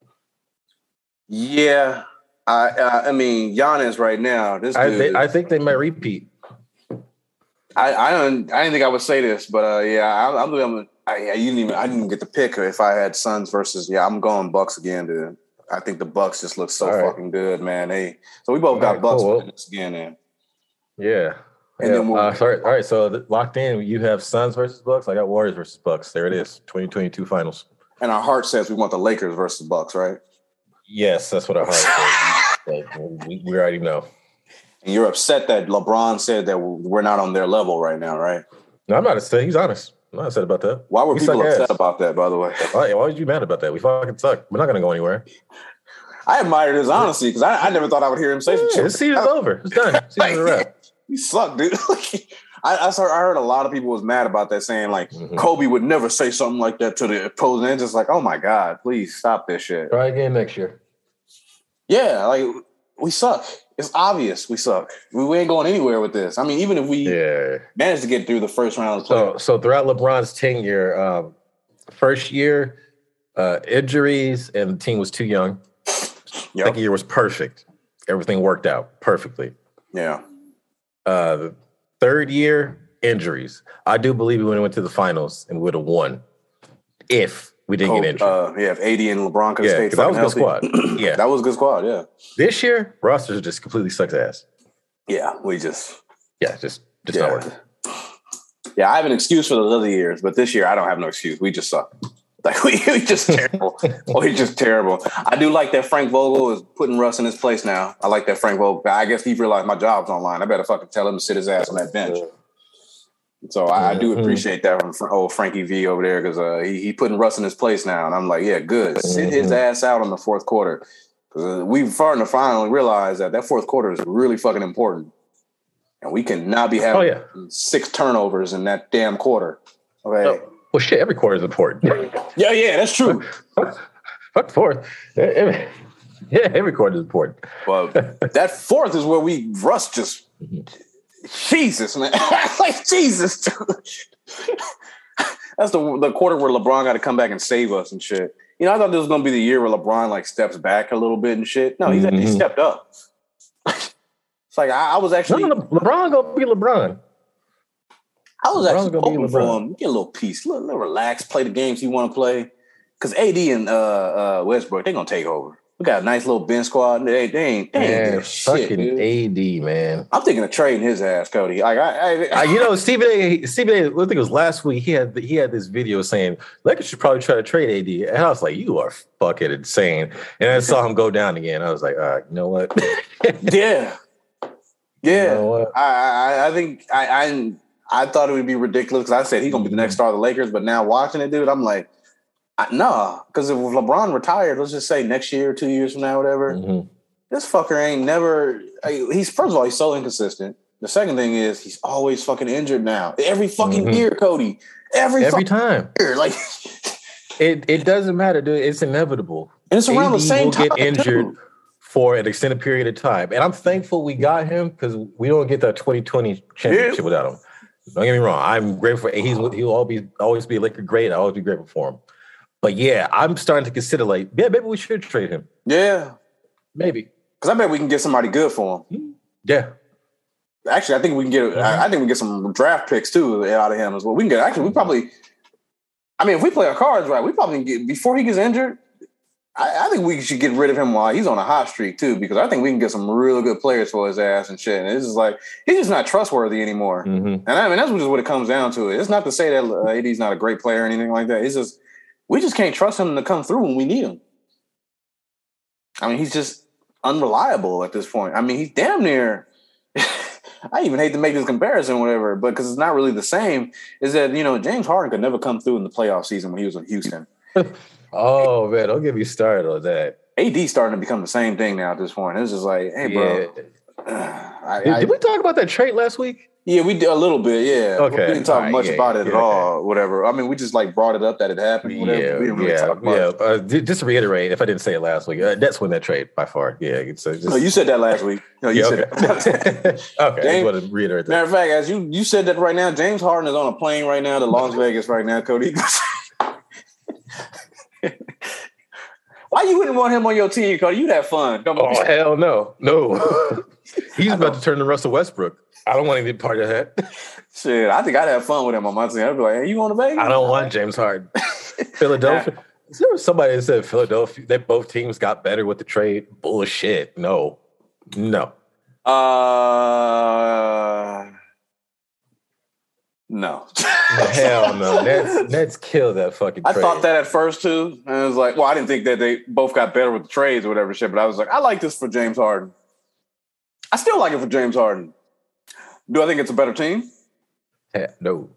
Yeah, I mean Giannis right now. I think they might repeat. I didn't think I would say this, but I didn't get the pick if I had Suns versus. Yeah, I'm going Bucks again, dude. I think the Bucks just look so fucking good, man. So we both got Bucks winning this again, man. Yeah. Then all right. So locked in. You have Suns versus Bucks. I got Warriors versus Bucks. There it is. 2022 finals. And our heart says we want the Lakers versus Bucks, right? Yes, that's what our heart says. we already know. And you're upset that LeBron said that we're not on their level right now, right? No, I'm not upset. He's honest. I'm not upset about that. Why were people upset about that, by the way? Why are you mad about that? We fucking suck. We're not going to go anywhere. I admired his honesty because I never thought I would hear him say some shit. This season's over. It's done. Season's a wrap. You suck, dude. I heard a lot of people was mad about that, saying like Kobe would never say something like that to the opposing. And just like, oh my God, please stop this shit. Try again next year. Yeah, like we suck. It's obvious we suck. We ain't going anywhere with this. I mean, even if we managed to get through the first round of the playoffs. So throughout LeBron's tenure, first year, injuries, and the team was too young. Yep. Second year was perfect. Everything worked out perfectly. Yeah. The third year, injuries. I do believe we went to the finals and would have won if we didn't get injured. If AD and LeBron could have stayed that was healthy. a good squad. Yeah. That was a good squad, yeah. This year, rosters just completely sucks ass. Yeah, we just... Yeah, just not working. Yeah, I have an excuse for those other years, but this year I don't have no excuse. We just suck. Like, we just terrible. We're just terrible. I do like that Frank Vogel is putting Russ in his place now. I like that Frank Vogel. I guess he realized my job's online. I better fucking tell him to sit his ass on that bench. So I do appreciate that from old Frankie V over there because he putting Russ in his place now. And I'm like, yeah, good. Sit his ass out on the fourth quarter. Because we've starting to finally realize that fourth quarter is really fucking important. And we cannot be having 6 turnovers in that damn quarter. Okay. Well, shit, every quarter is important. Yeah, that's true. Fuck fourth. Every quarter is important. Well, that fourth is where we Russ just Jesus, man. Like Jesus, dude. That's the quarter where LeBron got to come back and save us and shit. You know, I thought this was gonna be the year where LeBron like steps back a little bit and shit. No, he stepped up. It's like I was actually LeBron gonna be LeBron. I was actually hoping for him. Get a little peace, a little relax, play the games he want to play. Because AD and Westbrook, they're gonna take over. We got a nice little bench squad. They ain't shit, fucking dude. AD, man. I'm thinking of trading his ass, Cody. Like Stephen A. I think it was last week. He had this video saying Lakers should probably try to trade AD, and I was like, "You are fucking insane." And I saw him go down again. I was like, "You know what?" Yeah. You know what? I think I thought it would be ridiculous because I said he's gonna be the next star of the Lakers, but now watching it, dude, I'm like, no, because if LeBron retired, let's just say next year, 2 years from now, whatever, this fucker ain't never. He's first of all, he's so inconsistent. The second thing is he's always fucking injured now. Every fucking year, Cody. Every time. Year. Like it doesn't matter, dude. It's inevitable. And it's around the same time. Get injured for an extended period of time, and I'm thankful we got him because we don't get that 2020 championship without him. Don't get me wrong. I'm grateful for he'll always be a Laker great. I'll always be grateful for him. But yeah, I'm starting to consider maybe we should trade him. Yeah. Maybe. Because I bet we can get somebody good for him. Yeah. Actually, I think we can get I think we get some draft picks too out of him as well. We can get we probably if we play our cards right, we probably can get before he gets injured. I think we should get rid of him while he's on a hot streak too, because I think we can get some really good players for his ass and shit. And it's just like he's just not trustworthy anymore. And that's just what it comes down to. It's not to say that AD's not a great player or anything like that. It's just we just can't trust him to come through when we need him. I mean, he's just unreliable at this point. I mean, he's damn near. I even hate to make this comparison, whatever, but because it's not really the same. Is that James Harden could never come through in the playoff season when he was in Houston. Oh man, don't get me started on that. AD starting to become the same thing now at this point. It's just like, hey, bro. Did we talk about that trade last week? Yeah, we did a little bit. Yeah, okay. We didn't talk much about it at all. Whatever. I mean, we just brought it up that it happened. Whatever. We didn't really talk about it. Just to reiterate, if I didn't say it last week, that's when that trade by far. Yeah. No, you said that last week. No, you said that. Okay. James, I just want to reiterate that. Matter of fact, as you said that right now, James Harden is on a plane right now to Las Vegas right now, Cody. Why you wouldn't want him on your team, Cody? You that fun. Hell no. He's about to turn to Russell Westbrook. I don't want any part of that. Shit, I think I'd have fun with him on my team. I'd be like, hey, you going to Vegas? I don't want James Harden. Philadelphia. There was somebody that said Philadelphia, that both teams got better with the trade. Bullshit. No. No. Hell no. Nets kill that fucking trade. I thought that at first too. And I was like, well, I didn't think that they both got better with the trades or whatever shit, but I was like, I like this for James Harden. I still like it for James Harden. Do I think it's a better team? No.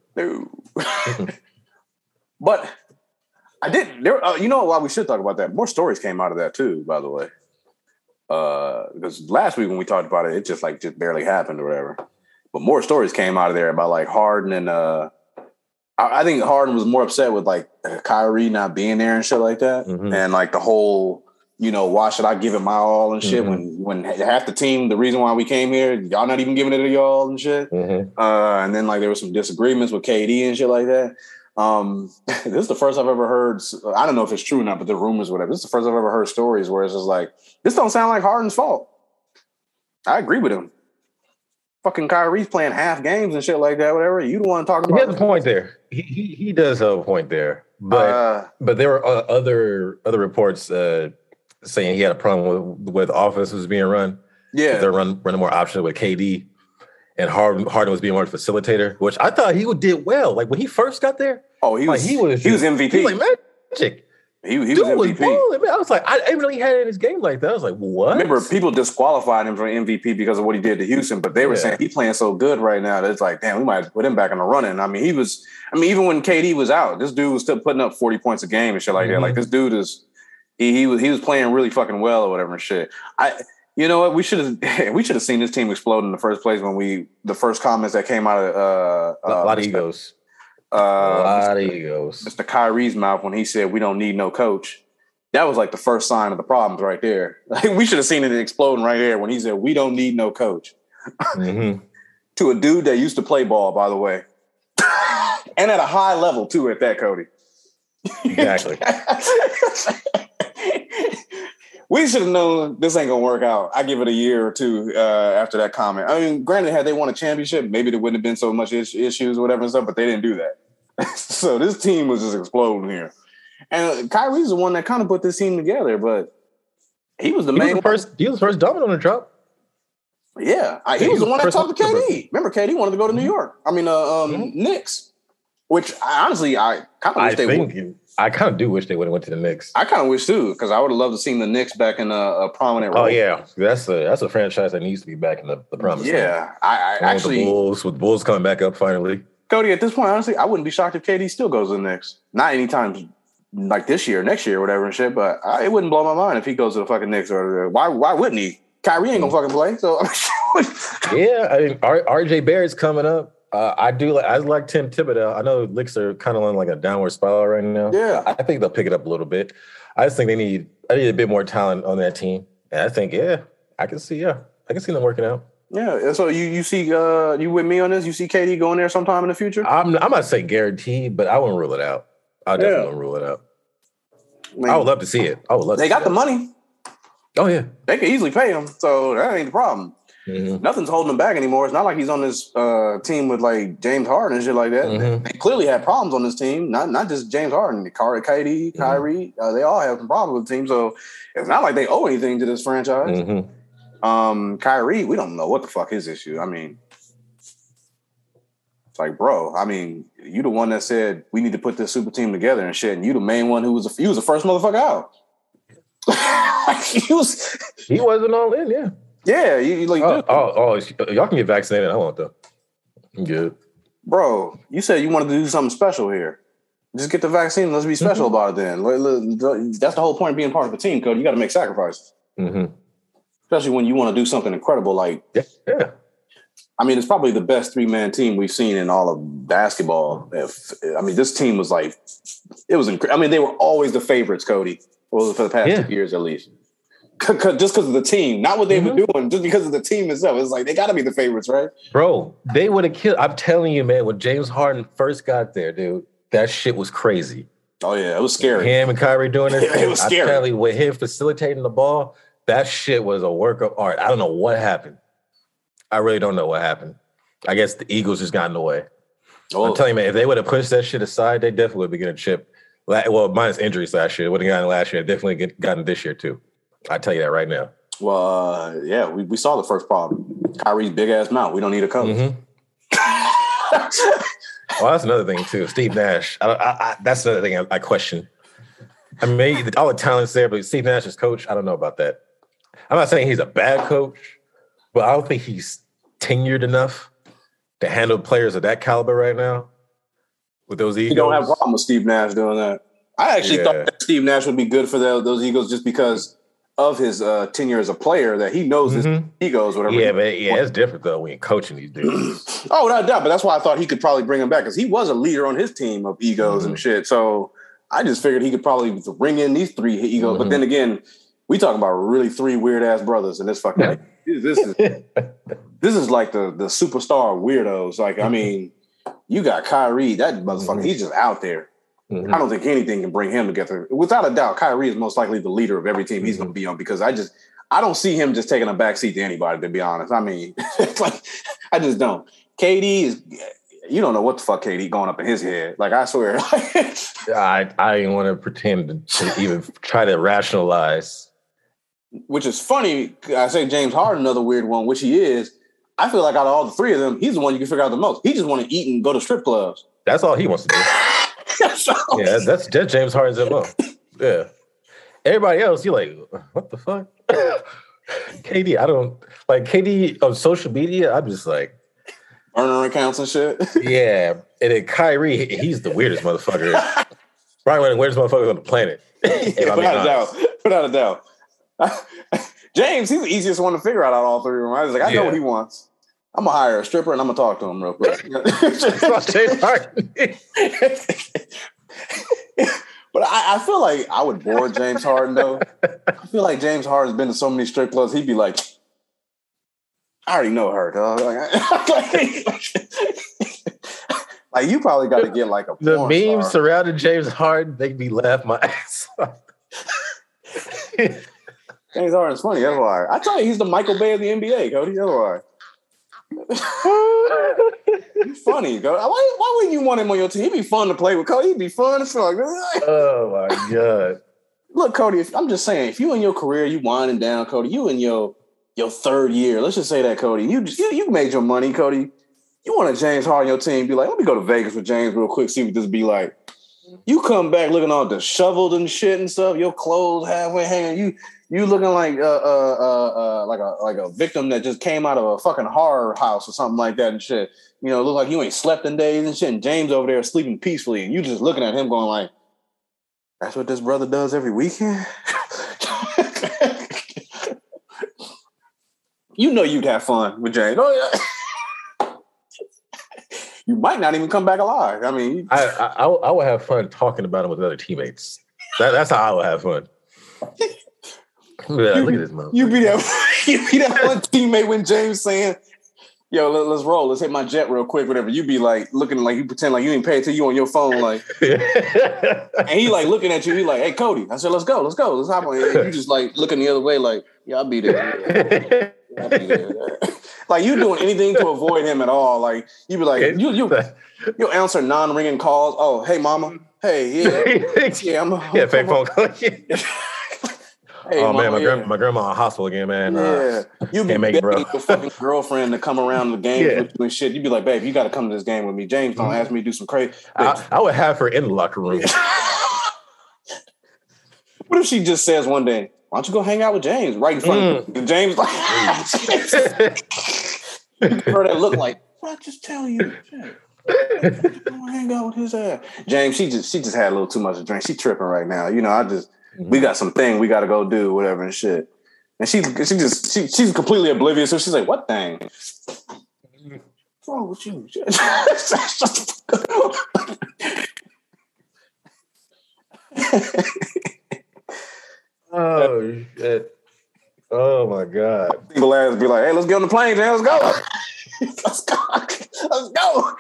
But I did. You know why we should talk about that? More stories came out of that too, by the way. Because last week when we talked about it, it just barely happened or whatever. But more stories came out of there about like Harden and I think Harden was more upset with like Kyrie not being there and shit like that, and like the whole. Why should I give it my all and shit when half the team, the reason why we came here, y'all not even giving it to y'all and shit. And then like there was some disagreements with KD and shit like that. This is the first I've ever heard. I don't know if it's true or not, but the rumors, whatever. This is the first I've ever heard stories where it's just like, this don't sound like Harden's fault. I agree with him. Fucking Kyrie's playing half games and shit like that, whatever. You don't want to talk about. He has a point there. He does have a point there. But there were other reports saying he had a problem with offense was being run. Yeah. They're running more options with KD. And Harden was being more facilitator, which I thought he did well. Like when he first got there. Oh, he was MVP. He was like magic. He was MVP. I was like, I didn't really have it in his game like that. I was like, what? Remember, people disqualified him from MVP because of what he did to Houston, but they were saying he's playing so good right now that it's like, damn, we might have to put him back in the running. I mean, even when KD was out, this dude was still putting up 40 points a game and shit like that. Like this dude is he was playing really fucking well or whatever and shit. You know what? We should have seen this team explode in the first place when the first comments that came out of a lot of egos. A lot of egos. Mr. Kyrie's mouth when he said we don't need no coach. That was like the first sign of the problems right there. Like, we should have seen it exploding right there when he said we don't need no coach. Mm-hmm. To a dude that used to play ball, by the way. And at a high level, too, at that, Cody. Exactly. We should have known this ain't going to work out. I give it a year or two after that comment. I mean, granted, had they won a championship, maybe there wouldn't have been so much issues or whatever and stuff, but they didn't do that. So this team was just exploding here. And Kyrie's the one that kind of put this team together, but he was the main one. He was the first domino to drop. Yeah. He was the one that talked to KD. Remember, KD wanted to go to New York. I mean, Knicks. Which, honestly, I kind of wish they would. I kind of do wish they would have went to the Knicks. I kind of wish, too, because I would have loved to see the Knicks back in a prominent role. Oh, yeah. That's a franchise that needs to be back in the promised land. Yeah. I actually... With the Bulls coming back up finally. Cody, at this point, honestly, I wouldn't be shocked if KD still goes to the Knicks. Not anytime like this year, next year, or whatever and shit, but it wouldn't blow my mind if he goes to the fucking Knicks. Or why wouldn't he? Kyrie ain't gonna fucking play, so... Yeah, I mean, RJ Barrett's coming up. I like Tim Thibodeau. I know Knicks are kind of on like a downward spiral right now. Yeah, I think they'll pick it up a little bit. I just think I need a bit more talent on that team, and I think I can see them working out. Yeah, so you see you with me on this? You see KD going there sometime in the future? I'm not saying guaranteed, but I wouldn't rule it out. I definitely won't rule it out. I would love to see it. They got the money. Oh yeah, they could easily pay him, so that ain't the problem. Mm-hmm. Nothing's holding him back anymore. It's not like he's on this team with like James Harden and shit like that. Mm-hmm. They clearly had problems on this team. Not just James Harden, KD, Kyrie. They all have some problems with the team. So it's not like they owe anything to this franchise. Mm-hmm. Kyrie, we don't know what the fuck his issue. I mean, it's like, bro. I mean, you the one that said we need to put this super team together and shit, and you the main one who was the first motherfucker out. He wasn't all in, yeah. Yeah, you like. Y'all can get vaccinated. I won't though. I'm good, bro. You said you wanted to do something special here. Just get the vaccine. Let's be special about it. Then that's the whole point of being part of a team, Cody. You got to make sacrifices, especially when you want to do something incredible. Like, yeah. I mean, it's probably the best 3-man team we've seen in all of basketball. This team was like, it was. I mean, they were always the favorites, Cody. Well, for the past 2 years at least. Just because of the team, not what they were doing, just because of the team itself. It's like they got to be the favorites, right? Bro, they would have killed. I'm telling you, man, when James Harden first got there, dude, that shit was crazy. Oh, yeah, it was scary. Him and Kyrie doing it. It was scary. I'm telling you, with him facilitating the ball, that shit was a work of art. I don't know what happened. I really don't know what happened. I guess the Eagles just got in the way. Oh. I'm telling you, man, if they would have pushed that shit aside, they definitely would be getting a chip. Well, minus injuries last year. Would have gotten last year. Definitely gotten this year, too. I tell you that right now. Well, we saw the first problem. Kyrie's big ass mouth. We don't need a coach. Well, that's another thing too. Steve Nash. That's another thing I question. I mean, all the talent's there, but Steve Nash is coach. I don't know about that. I'm not saying he's a bad coach, but I don't think he's tenured enough to handle players of that caliber right now. With those egos, you don't have a problem with Steve Nash doing that. I actually thought that Steve Nash would be good for those egos just because of his tenure as a player, that he knows his egos, whatever. Yeah, but it's different though when you're coaching these dudes. Oh, without a doubt. But that's why I thought he could probably bring him back, because he was a leader on his team of egos and shit. So I just figured he could probably bring in these 3 egos. But then again, we talking about really 3 weird ass brothers, and this fucking this is like the superstar weirdos. Like, I mean, you got Kyrie, that motherfucker. He's just out there. I don't think anything can bring him together. Without a doubt, Kyrie is most likely the leader of every team he's going to be on, because I don't see him just taking a backseat to anybody, to be honest. I mean, it's like, I just don't. KD is, you don't know what the fuck KD going up in his head. Like, I swear. I didn't want to pretend to even try to rationalize. Which is funny. I say James Harden, another weird one, which he is. I feel like out of all the 3 of them, he's the one you can figure out the most. He just want to eat and go to strip clubs. That's all he wants to do. Yeah, that's James Harden's MO. Yeah. Everybody else, you're like, what the fuck? KD, I don't like KD on social media. I'm just like burner accounts and shit. Yeah. And then Kyrie, he's the weirdest motherfucker. Probably one of the weirdest motherfuckers on the planet. Without a doubt. James, he's the easiest one to figure out all 3 of them. I was like, I know what he wants. I'm gonna hire a stripper and I'm gonna talk to him real quick. James Harden. But I feel like I would bore James Harden though. I feel like James Harden's been to so many strip clubs. He'd be like, I already know her, dog. Like you probably got to get like a the porn memes star. surrounding James Harden. They be laugh my ass off. James Harden's funny. That's why. I tell you, he's the Michael Bay of the NBA, Cody. That's why. He's funny, Cody. Why wouldn't you want him on your team? He'd be fun to play with, Cody. He'd be fun as fuck. Oh my god! Look, Cody. I'm just saying, if you in your career, you winding down, Cody. You in your third year. Let's just say that, Cody. You made your money, Cody. You want a James Harden on your team? Be like, let me go to Vegas with James real quick. See what this be like. You come back looking all disheveled and shit and stuff. Your clothes halfway hanging. You looking like a victim that just came out of a fucking horror house or something like that and shit. You know, look like you ain't slept in days and shit. And James over there sleeping peacefully, and you just looking at him going like, "That's what this brother does every weekend." You know you'd have fun with James. Oh yeah. You might not even come back alive. I mean, I would have fun talking about him with other teammates. That's how I would have fun. Look at this motherfucker. You be that one teammate when James saying, "Yo, let's roll. Let's hit my jet real quick." Whatever. You be like looking like you pretend like you ain't pay till you on your phone, like, and he like looking at you. He like, "Hey, Cody." I said, "Let's go. Let's hop on." And you just like looking the other way, like, "Yeah, I'll be there." I'll be there. Like you doing anything to avoid him at all. Like you be like, you'll answer non-ringing calls. Oh, hey, mama. Hey, yeah, I'm fake phone call. Hey, oh mama, man, my grandma in the hospital again, man. Yeah, you be begging your fucking girlfriend to come around the game with you and shit. You be like, babe, you got to come to this game with me. James don't ask me to do some crazy. I would have her in the locker room. What if she just says one day, "Why don't you go hang out with James right in front of you?" And James like, her that look like, "What I just tell you? Hang out with his ass." James, she just had a little too much to drink. She tripping right now. You know, we got some thing we got to go do, whatever and shit. And she's completely oblivious. So she's like, "What thing? What's wrong with you?" Oh shit! Oh my god! Single ass be like, "Hey, let's get on the plane, James. Let's go. Let's go.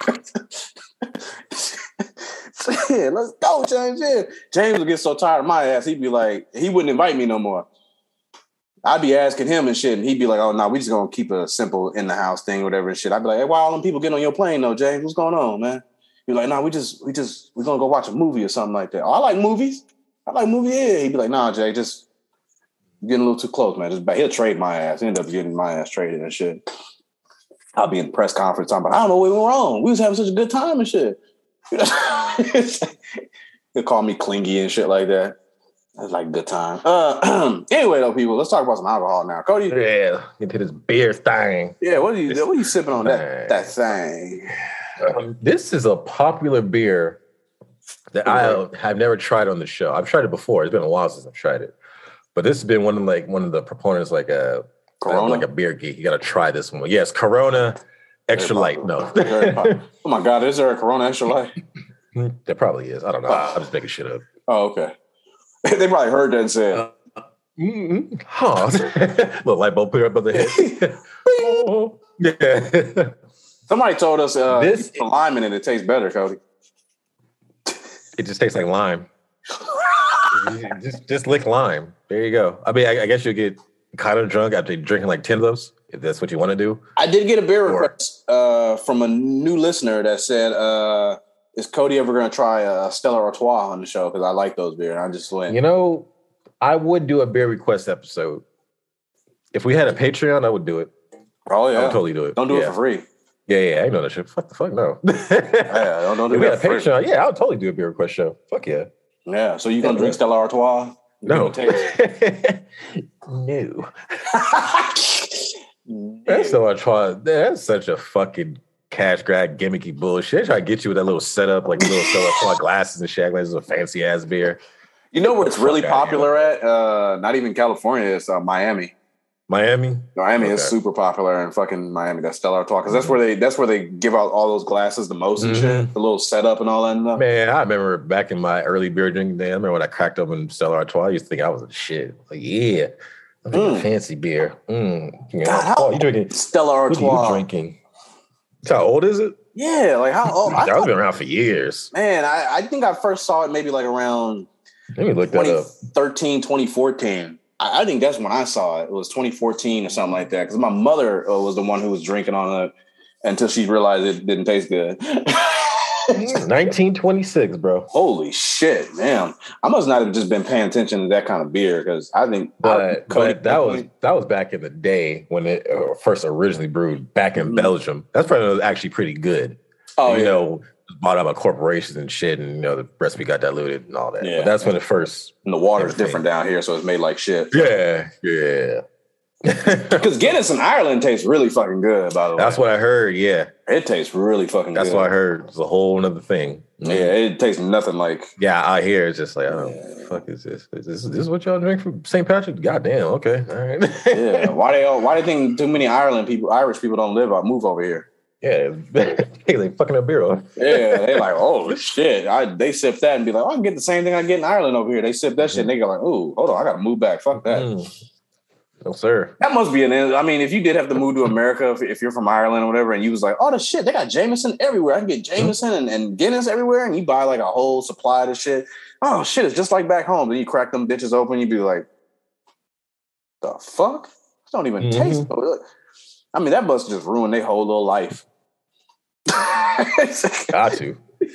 Yeah, let's go, James. Yeah. James would get so tired of my ass, he'd be like, he wouldn't invite me no more. I'd be asking him and shit, and he'd be like, "Oh no, we just gonna keep a simple in the house thing, whatever and shit." I'd be like, "Hey, why all them people getting on your plane though, James? What's going on, man?" He'd be like, "No, we're gonna go watch a movie or something like that." "Oh, I like movies. Yeah." He'd be like, "Nah, Jay, just getting a little too close, man. He'll trade my ass. End up getting my ass traded and shit." I'll be in the press conference talking about, "I don't know what went wrong. We was having such a good time and shit." He'll call me clingy and shit like that. That's like a good time. Anyway, though, people, let's talk about some alcohol now. Cody, yeah, into this beer thing. Yeah, what are you sipping on that thing? This is a popular beer that I have never tried on the show. I've tried it before. It's been a while since I've tried it, but this has been one of the proponents, like a beer geek. You got to try this one. Yes, Corona Extra Light. No. Oh my God, is there a Corona Extra Light? There probably is. I don't know. I'm just making shit up. Oh, okay. They probably heard that and said, little light bulb clear up on the head. Yeah. Somebody told us this lime in it tastes better, Cody. It just tastes like lime. just lick lime. There you go. I mean, I guess you'll get kind of drunk after drinking like 10 of those, if that's what you want to do. I did get a beer request from a new listener that said, "Is Cody ever going to try a Stella Artois on the show? Because I like those beers." And I just went. You know, I would do a beer request episode. If we had a Patreon, I would do it. Oh, yeah. I would totally do it. Don't do it for free. Yeah, I ain't know that shit. Fuck the fuck, no. Yeah, don't do if we had a for Patreon, free. Yeah, I would totally do a beer request show. Fuck yeah. Yeah, so you going to drink Stella Artois? No. No. That's Stella Artois. That's such a fucking cash grab, gimmicky bullshit. They try to get you with that little setup, like little Stella Artois glasses and shit. Like this is a fancy ass beer. You know where it's really popular at? Not even California. It's Miami. Miami? Miami is super popular in fucking Miami. That's Stella Artois because that's where they give out all those glasses the most and shit. The little setup and all that stuff. Man, I remember back in my early beer drinking day. I remember when I cracked open Stella Artois. I used to think I was a shit. Like, yeah, I'm drinking fancy beer. You know, God, you drinking Stella Artois? What are you drinking? How old is it? Yeah, like how old? That has been around for years. Man, I think I first saw it maybe like around 2013, 2014. I think that's when I saw it. It was 2014 or something like that. Because my mother was the one who was drinking on it until she realized it didn't taste good. 1926, bro. Holy shit, man! I must not have just been paying attention to that kind of beer because I think. But that was back in the day when it first originally brewed back in Belgium. That's probably actually pretty good. Oh, you know, bought out by corporations and shit, and you know the recipe got diluted and all that. Yeah, but that's when it first. And the water's different down here, so it's made like shit. Yeah. Because Guinness in Ireland tastes really fucking good. By the way, that's what I heard. Yeah, it tastes really fucking good. That's what I heard. It's a whole other thing. Yeah, it tastes nothing like. Yeah, I hear it's just like, what the fuck is this? Is this what y'all drink from St. Patrick? Goddamn. Okay, all right. Yeah, why they think too many Irish people don't move over here? Yeah, they fucking a beer on. Yeah, they like, oh shit. They sip that and be like, I can get the same thing I get in Ireland over here. They sip that shit and they go like, ooh, hold on, I gotta move back. Fuck that. No, sir. That must be I mean, if you did have to move to America, if you're from Ireland or whatever, and you was like, oh, the shit, they got Jameson everywhere. I can get Jameson and Guinness everywhere, and you buy like a whole supply of this shit. Oh, shit, it's just like back home. Then you crack them bitches open, you'd be like, the fuck? It don't even taste good. I mean, that must just ruin their whole little life. Got to.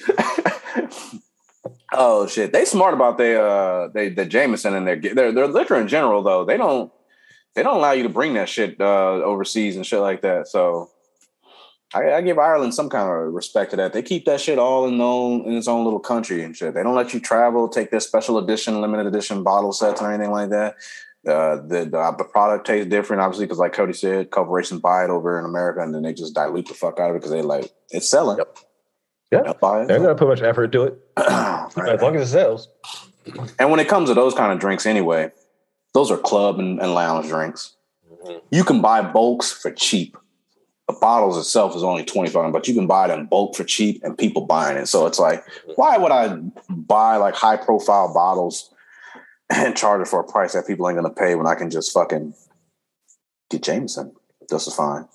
Oh, shit. They smart about the Jameson and their liquor in general, though. They don't allow you to bring that shit overseas and shit like that. So I give Ireland some kind of respect to that. They keep that shit all in its own little country and shit. They don't let you travel, take their special edition, limited edition bottle sets or anything like that. The product tastes different, obviously, because like Cody said, corporations buy it over in America and then they just dilute the fuck out of it because they like, it's selling. Yep. Yeah, they're not gonna put much effort into it. As long as it sells. And when it comes to those kind of drinks anyway, those are club and lounge drinks. You can buy bulks for cheap. The bottles itself is only $25, but you can buy it in bulk for cheap and people buying it. So it's like, why would I buy like high profile bottles and charge it for a price that people ain't going to pay when I can just fucking get Jameson? This is fine.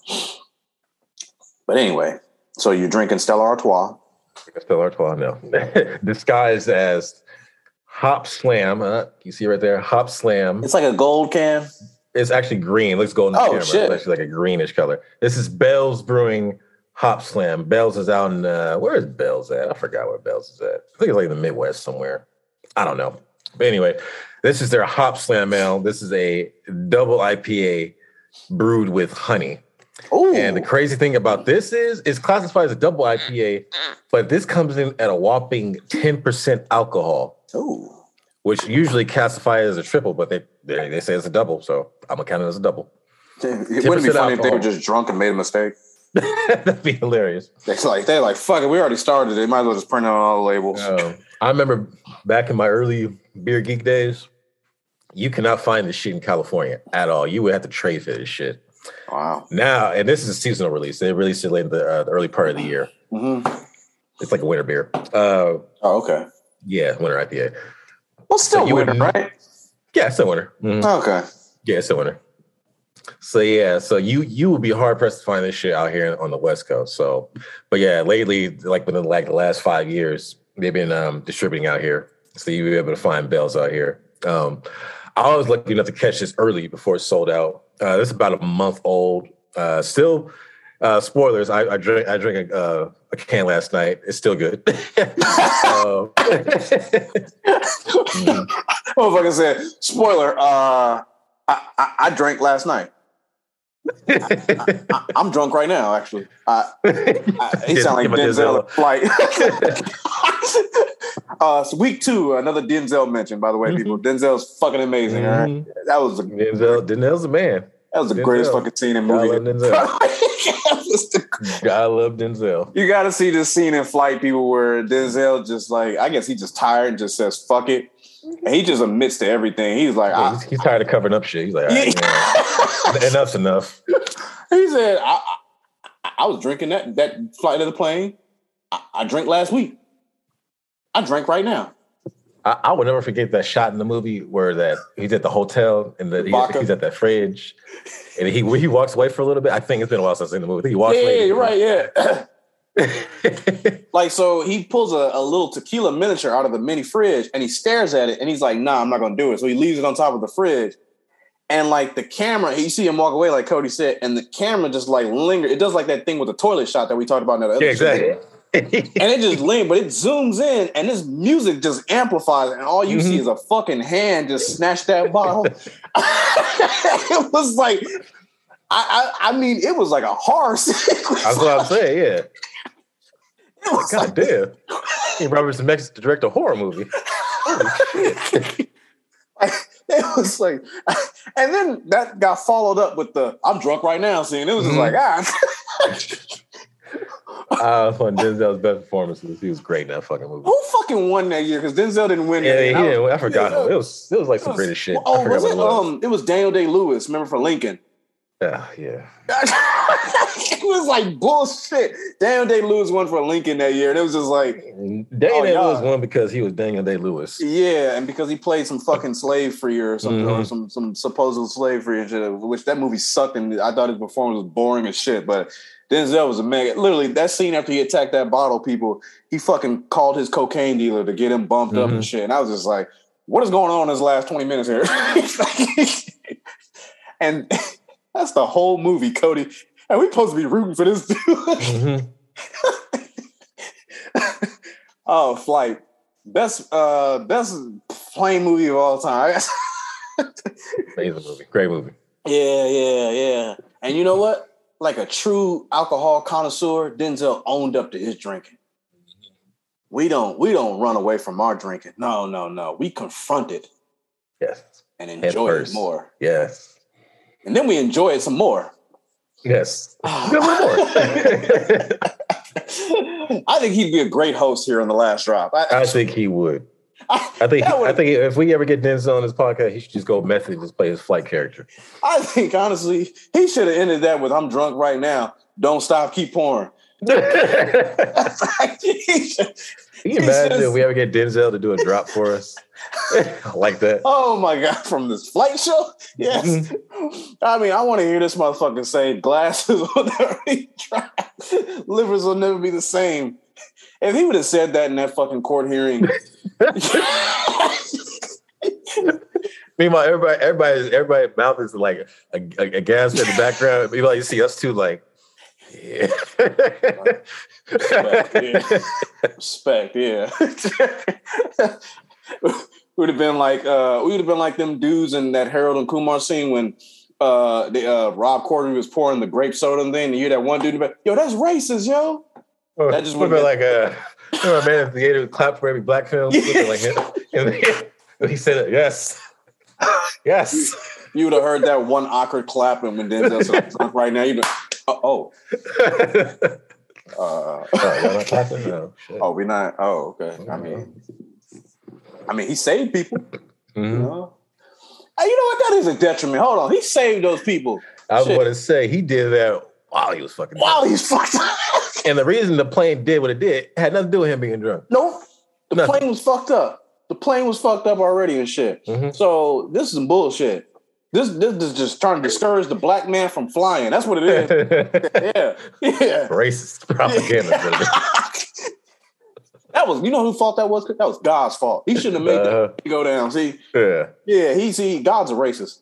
But anyway, so you're drinking Stella Artois. Stella Artois, no. Disguised as Hop Slam. You see right there? Hop Slam. It's like a gold can. It's actually green. It looks golden on camera. Shit. It's actually like a greenish color. This is Bell's Brewing Hop Slam. Bell's is out in, where is Bell's at? I forgot where Bell's is at. I think it's like in the Midwest somewhere. I don't know. But anyway, this is their Hop Slam ale. This is a double IPA brewed with honey. Ooh. And the crazy thing about this is it's classified as a double IPA, but this comes in at a whopping 10% alcohol. Ooh. Which usually classified as a triple, but they say it's a double, so I'm gonna count it as a double. It wouldn't be funny if they were just drunk and made a mistake. That'd be hilarious. They're like, fuck it, we already started. They might as well just print out all the labels. I remember back in my early beer geek days, you cannot find this shit in California at all. You would have to trade for this shit. Wow. Now, and this is a seasonal release. They released it late in the early part of the year. Mm-hmm. It's like a winter beer. Okay. Yeah, winter IPA. Well, still winter, right? Yeah, it's still winter. Mm-hmm. Okay. Yeah, it's still winter. So yeah, so you will be hard pressed to find this shit out here on the West Coast. So, but yeah, lately, like within like the last 5 years, they've been distributing out here. So you'll be able to find Bell's out here. I was lucky enough to catch this early before it sold out. This is about a month old. Still, spoilers. I drank a can last night. It's still good. Motherfucker said, spoiler, I drank last night. I'm drunk right now, actually. He sound like Denzel Flight. So week 2, another Denzel mention, by the way, people. Denzel's fucking amazing, all right? That was Denzel's a man. That was the greatest fucking scene in movie. I love Denzel. You got to see this scene in Flight, people, where Denzel just like, I guess he just tired and just says, fuck it. And he just admits to everything. He's like, he's tired of covering up shit. He's like, all right, enough's enough. He said, I was drinking that flight of the plane. I drank last week. I drank right now. I will never forget that shot in the movie where he's at the hotel and he's at that fridge and he walks away for a little bit. I think it's been a while since I've seen the movie. I think he walks away. Yeah, you're right. Yeah. Like, so he pulls a little tequila miniature out of the mini fridge and he stares at it and he's like, nah, I'm not going to do it. So he leaves it on top of the fridge. And like the camera, you see him walk away, like Cody said, and the camera just like lingers. It does like that thing with the toilet shot that we talked about in the other exactly. And it just lingers, but it zooms in and this music just amplifies and all you see is a fucking hand just snatch that bottle. It was like, I mean, it was like a horror sequence. That's what I'm saying, yeah. It was God damn. He Robert Zemeckis to direct a horror movie. Holy shit. It was like, and then that got followed up with the "I'm drunk right now" scene. It was just like, One of Denzel's best performances. He was great in that fucking movie. Who fucking won that year? Because Denzel didn't win. Yeah, he didn't. I forgot. It was like some British shit. Oh, was it? It was Daniel Day-Lewis. Remember for Lincoln? Yeah. It was like bullshit. Daniel Day-Lewis won for Lincoln that year. And it was just like Daniel Day-Lewis won because he was Daniel Day-Lewis. Yeah, and because he played some fucking slave free or something, or some supposed slave free and shit, which that movie sucked, and I thought his performance was boring as shit. But Denzel was a mega. Literally, that scene after he attacked that bottle, people, he fucking called his cocaine dealer to get him bumped up and shit. And I was just like, what is going on in this last 20 minutes here? And that's the whole movie, Cody. And we're supposed to be rooting for this dude. Oh, Flight. Best plane movie of all time. Amazing movie. Great movie. Yeah. And you know what? Like a true alcohol connoisseur, Denzel owned up to his drinking. We don't run away from our drinking. No. We confront it. Yes. And enjoy it more. Yes. And then we enjoy it some more. Yes. A little more. I think he'd be a great host here on The Last Drop. I think he would. I think if we ever get Denzel on this podcast, he should just go method and just play his Flight character. I think, honestly, he should have ended that with, I'm drunk right now. Don't stop, keep pouring. Can you imagine if we ever get Denzel to do a drop for us? Like that. Oh my God, from this Flight show? Yes. I mean, I want to hear this motherfucker say glasses will never be dry. Livers will never be the same. If he would have said that in that fucking court hearing. Meanwhile, everybody's mouth is like a gas in the background. Meanwhile, you see us two like, yeah. Respect, yeah. Would have been like them dudes in that Harold and Kumar scene when Rob Corddry was pouring the grape soda and thing, and you hear that one dude about, yo, that's racist, yo. That just would have been like a man at the theater would clap for every black film. Yeah. Like him. And he said, yes. Yes. You would have heard that one awkward clapping when Denzel said, right now, you'd be, oh. Y'all not clapping? No. Shit. Oh, we're not. Oh, okay. I mean, he saved people. You know? You know what? That is a detriment. Hold on. He saved those people. I was going to say, he did that while he was fucking drunk. While he's fucked up. And the reason the plane did what it did had nothing to do with him being drunk. Nope. The plane was fucked up. The plane was fucked up already and shit. So this is some bullshit. This is just trying to discourage the black man from flying. That's what it is. Yeah. Racist propaganda. That was, you know who fault that was? That was God's fault. He shouldn't have made that go down. See? Yeah. Yeah, God's a racist.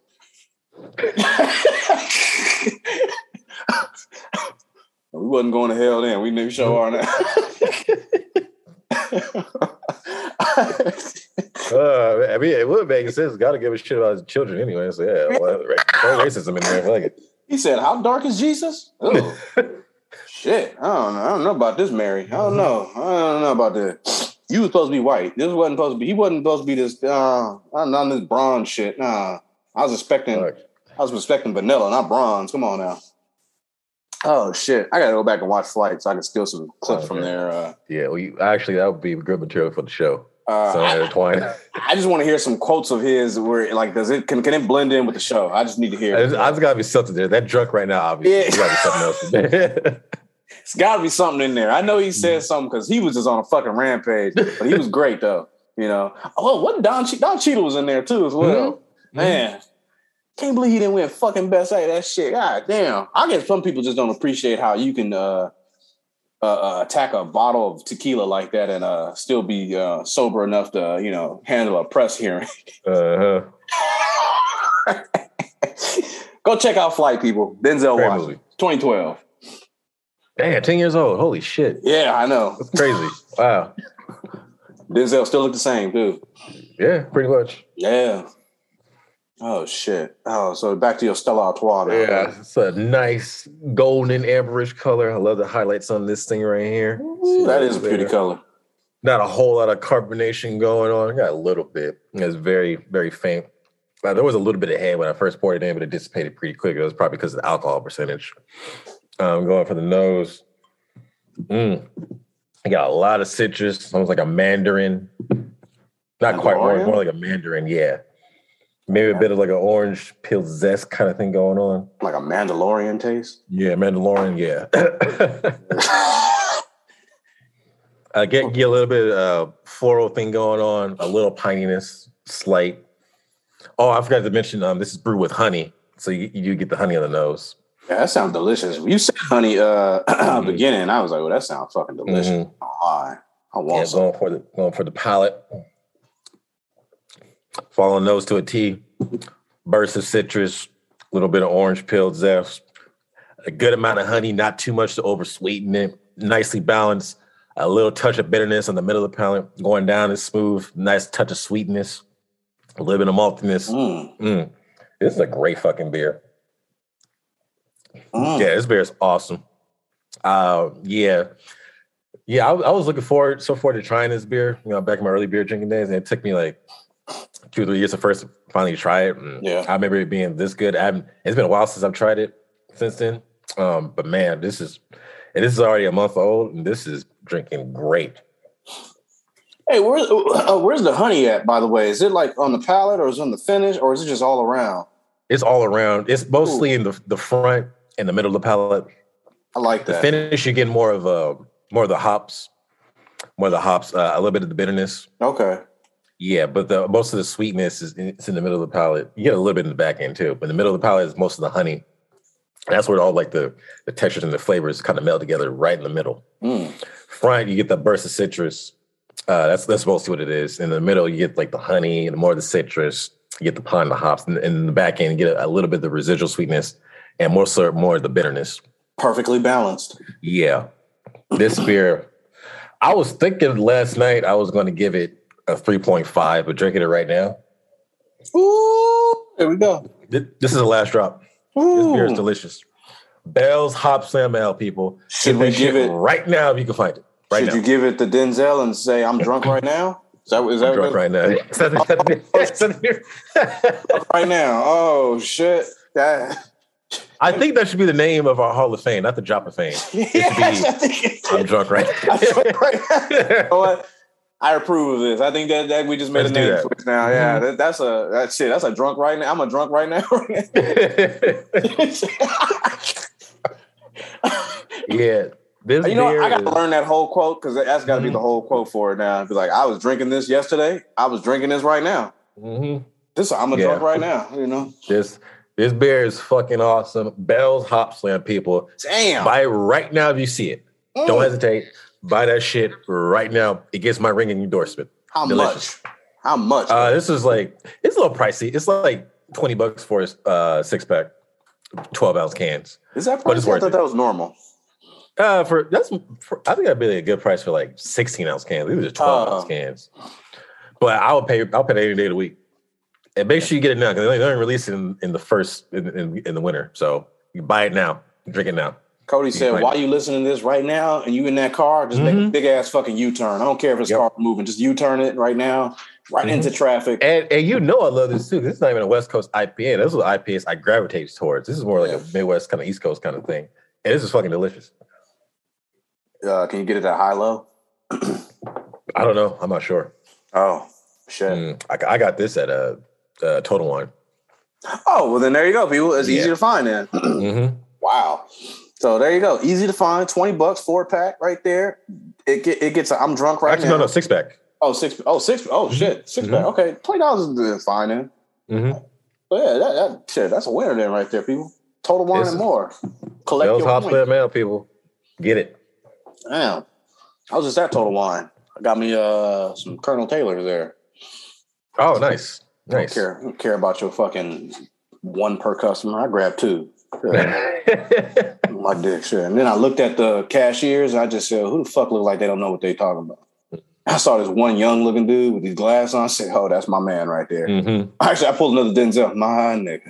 We wasn't going to hell then. We never sure are now. I mean, it would make sense. Got to give a shit about his children anyway. So yeah, no racism in there. Like it. He said, "How dark is Jesus?" Oh, shit. I don't know about this, Mary. I don't know about this. You was supposed to be white. This wasn't supposed to be. He wasn't supposed to be this. Not this bronze shit. Nah, I was expecting vanilla, not bronze. Come on now. Oh shit! I gotta go back and watch Flight so I can steal some clips from there. Yeah, well, actually, that would be good material for the show. Intertwined. I just want to hear some quotes of his where, like, can it blend in with the show? I just need to hear. I've got to be something there. That drunk right now, obviously. Yeah. Got to be something else in there. It's got to be something in there. I know he said something because he was just on a fucking rampage, but he was great though. You know. Oh, what Don Cheadle was in there too as well. Mm-hmm. Man, can't believe he didn't win fucking best actor. That shit. God damn. I guess some people just don't appreciate how you can attack a bottle of tequila like that and still be sober enough to handle a press hearing. Uh-huh. Go check out Flight, people. Denzel Washington, 2012. Damn, 10 years old. Holy shit. Yeah, I know. That's crazy. Wow. Denzel still look the same, too. Yeah, pretty much. Yeah. Oh, shit. Oh, so back to your Stella Artois now. Yeah, it's a nice golden amberish color. I love the highlights on this thing right here. Ooh, that is a pretty color. Not a whole lot of carbonation going on. Got a little bit. It's very, very faint. There was a little bit of head when I first poured it in, but it dissipated pretty quick. It was probably because of the alcohol percentage. Going for the nose. I got a lot of citrus, almost like a mandarin. Not quite orange, more like a mandarin, yeah. Maybe a bit of like an orange peel zest kind of thing going on. Like a Mandalorian taste? Yeah, Mandalorian, yeah. Get a little bit of floral thing going on, a little pininess, slight. Oh, I forgot to mention, this is brewed with honey. So you do get the honey on the nose. Yeah, that sounds delicious. When you said honey beginning, I was like, well, that sounds fucking delicious. Mm-hmm. Oh, I want some. Going for the palate. Following nose to a T. Burst of citrus, a little bit of orange peel zest, a good amount of honey, not too much to oversweeten it. Nicely balanced. A little touch of bitterness in the middle of the palate. Going down is smooth. Nice touch of sweetness. A little bit of maltiness. This is a great fucking beer. Yeah, this beer is awesome. I was looking forward to trying this beer, back in my early beer drinking days, and it took me like 2 or 3 years to first finally try it. I remember it being this good. It's been a while since I've tried it since then. But man, this is already a month old, and this is drinking great. Hey, where's the honey at, by the way? Is it like on the palate, or is it on the finish, or is it just all around? It's all around. It's mostly in the front and the middle of the palate. I like that. The finish, you get more of the hops, a little bit of the bitterness. Okay. Yeah, but most of the sweetness is in the middle of the palate. You get a little bit in the back end too, but in the middle of the palate is most of the honey. That's where all like the textures and the flavors kind of meld together right in the middle. Front, you get the burst of citrus. That's mostly what it is. In the middle, you get like the honey and more of the citrus. You get the pine, the hops, and in the back end, you get a little bit of the residual sweetness and more of the bitterness. Perfectly balanced. Yeah. This beer, I was thinking last night I was going to give it a 3.5, but drinking it right now. Ooh, there we go. This is the last drop. Ooh. This beer is delicious. Bell's Hop Slam Ale, people. Should we give it right now if you can find it? Should you give it to Denzel and say, I'm drunk right now? Is that I'm drunk right now. Right now. Oh, shit. I think that should be the name of our Hall of Fame, not the Drop of Fame. I'm drunk right now. You know what? I approve of this. I think that we just made a name for it now. Yeah, that's a drunk right now. I'm a drunk right now. Yeah. I got to learn that whole quote because that's got to be the whole quote for it now. Be like, I was drinking this yesterday. I was drinking this right now. I'm a drunk right now. This beer is fucking awesome. Bell's Hop Slam, people. Damn. Buy it right now if you see it. Don't hesitate. Buy that shit right now. It gets my ringing endorsement. How much? This is like, it's a little pricey. It's like $20 for a 6-pack, 12-ounce cans. Is that pricey? I thought that was normal. I think that'd be a good price for like 16-ounce cans. These are 12-ounce cans. But I'll pay that any day of the week. And make sure you get it now because they don't release it in the winter. So you buy it now, drink it now. Cody said, "Why you listening to this right now and you in that car? Just make a big ass fucking U-turn. I don't care if it's car moving. Just U-turn it right now, into traffic." And I love this too. This is not even a West Coast IPA. This is what IPAs I gravitate towards. This is more like a Midwest kind of East Coast kind of thing. And this is fucking delicious. Can you get it at high low? I don't know. I'm not sure. Oh, shit. I got this at a Total Wine. Oh, well, then there you go, people. It's easy to find then. Mm-hmm. Wow. So there you go. Easy to find. $20, 4-pack right there. It gets. I'm drunk right now. No, 6-pack. Oh, six. Oh, shit. 6-pack. Okay, $20 is fine then. Mm-hmm. But yeah, that shit. That's a winner then, right there, people. Total Wine and more. Collect Bell's your Hot points. Mail, people. Get it. Damn. I was just at Total Wine. I got me some Colonel Taylors there. Oh, nice. Nice. I don't care about your fucking one per customer. I grabbed 2. My dick shit. And then I looked at the cashiers and I just said, who the fuck look like they don't know what they talking about? I saw this one young looking dude with these glasses on. I said, oh, that's my man right there. Mm-hmm. Actually, I pulled another Denzel. My nigga.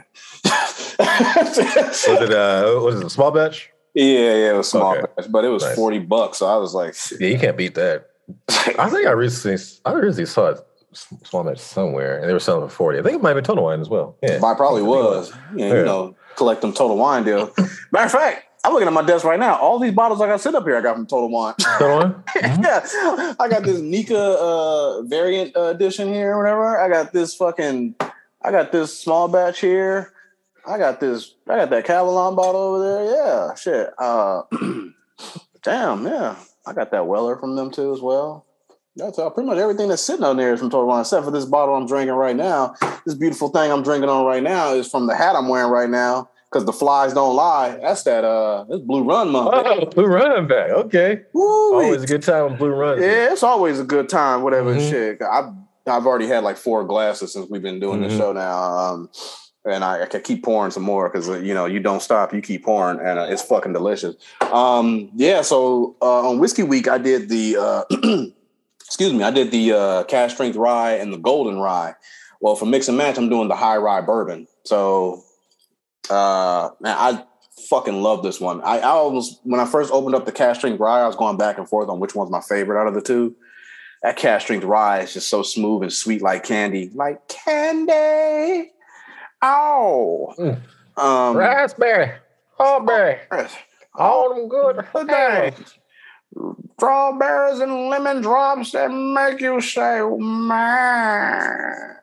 Was it a small batch? Yeah, it was small batch, but it was nice. $40. So I was like, yeah, you can't beat that. I think I recently saw a small batch somewhere, and they were selling it for 40. I think it might have been Total Wine as well. Yeah, I probably was. Yeah, you know, collect them Total Wine deal. Matter of fact, I'm looking at my desk right now. All these bottles I got sit up here, I got from Total Wine. Total Wine? Mm-hmm. Yeah, I got this Nika variant edition here or whatever. I got this small batch here. I got that Cavalon bottle over there. Yeah, shit. Damn, yeah. I got that Weller from them too as well. That's pretty much everything that's sitting on there is from Total Wine, except for this bottle I'm drinking right now. This beautiful thing I'm drinking on right now is from the hat I'm wearing right now, because the flies don't lie. That's this Blue Run month. Oh, Blue Run back. Okay. Woo-wee. Always a good time with Blue Run. Yeah, it's always a good time, whatever shit. I've already had like 4 glasses since we've been doing this show now. And I can keep pouring some more because, you don't stop. You keep pouring, and it's fucking delicious. So on Whiskey Week, I did the... I did the Cask Strength Rye and the Golden Rye. Well, for Mix and Match, I'm doing the High Rye Bourbon. So, man, I fucking love this one. I almost, when I first opened up the Cask Strength Rye, I was going back and forth on which one's my favorite out of the 2. That Cask Strength Rye is just so smooth and sweet like candy. Like candy. Oh. Raspberry. Strawberry. All them good. Strawberries and lemon drops that make you say, man.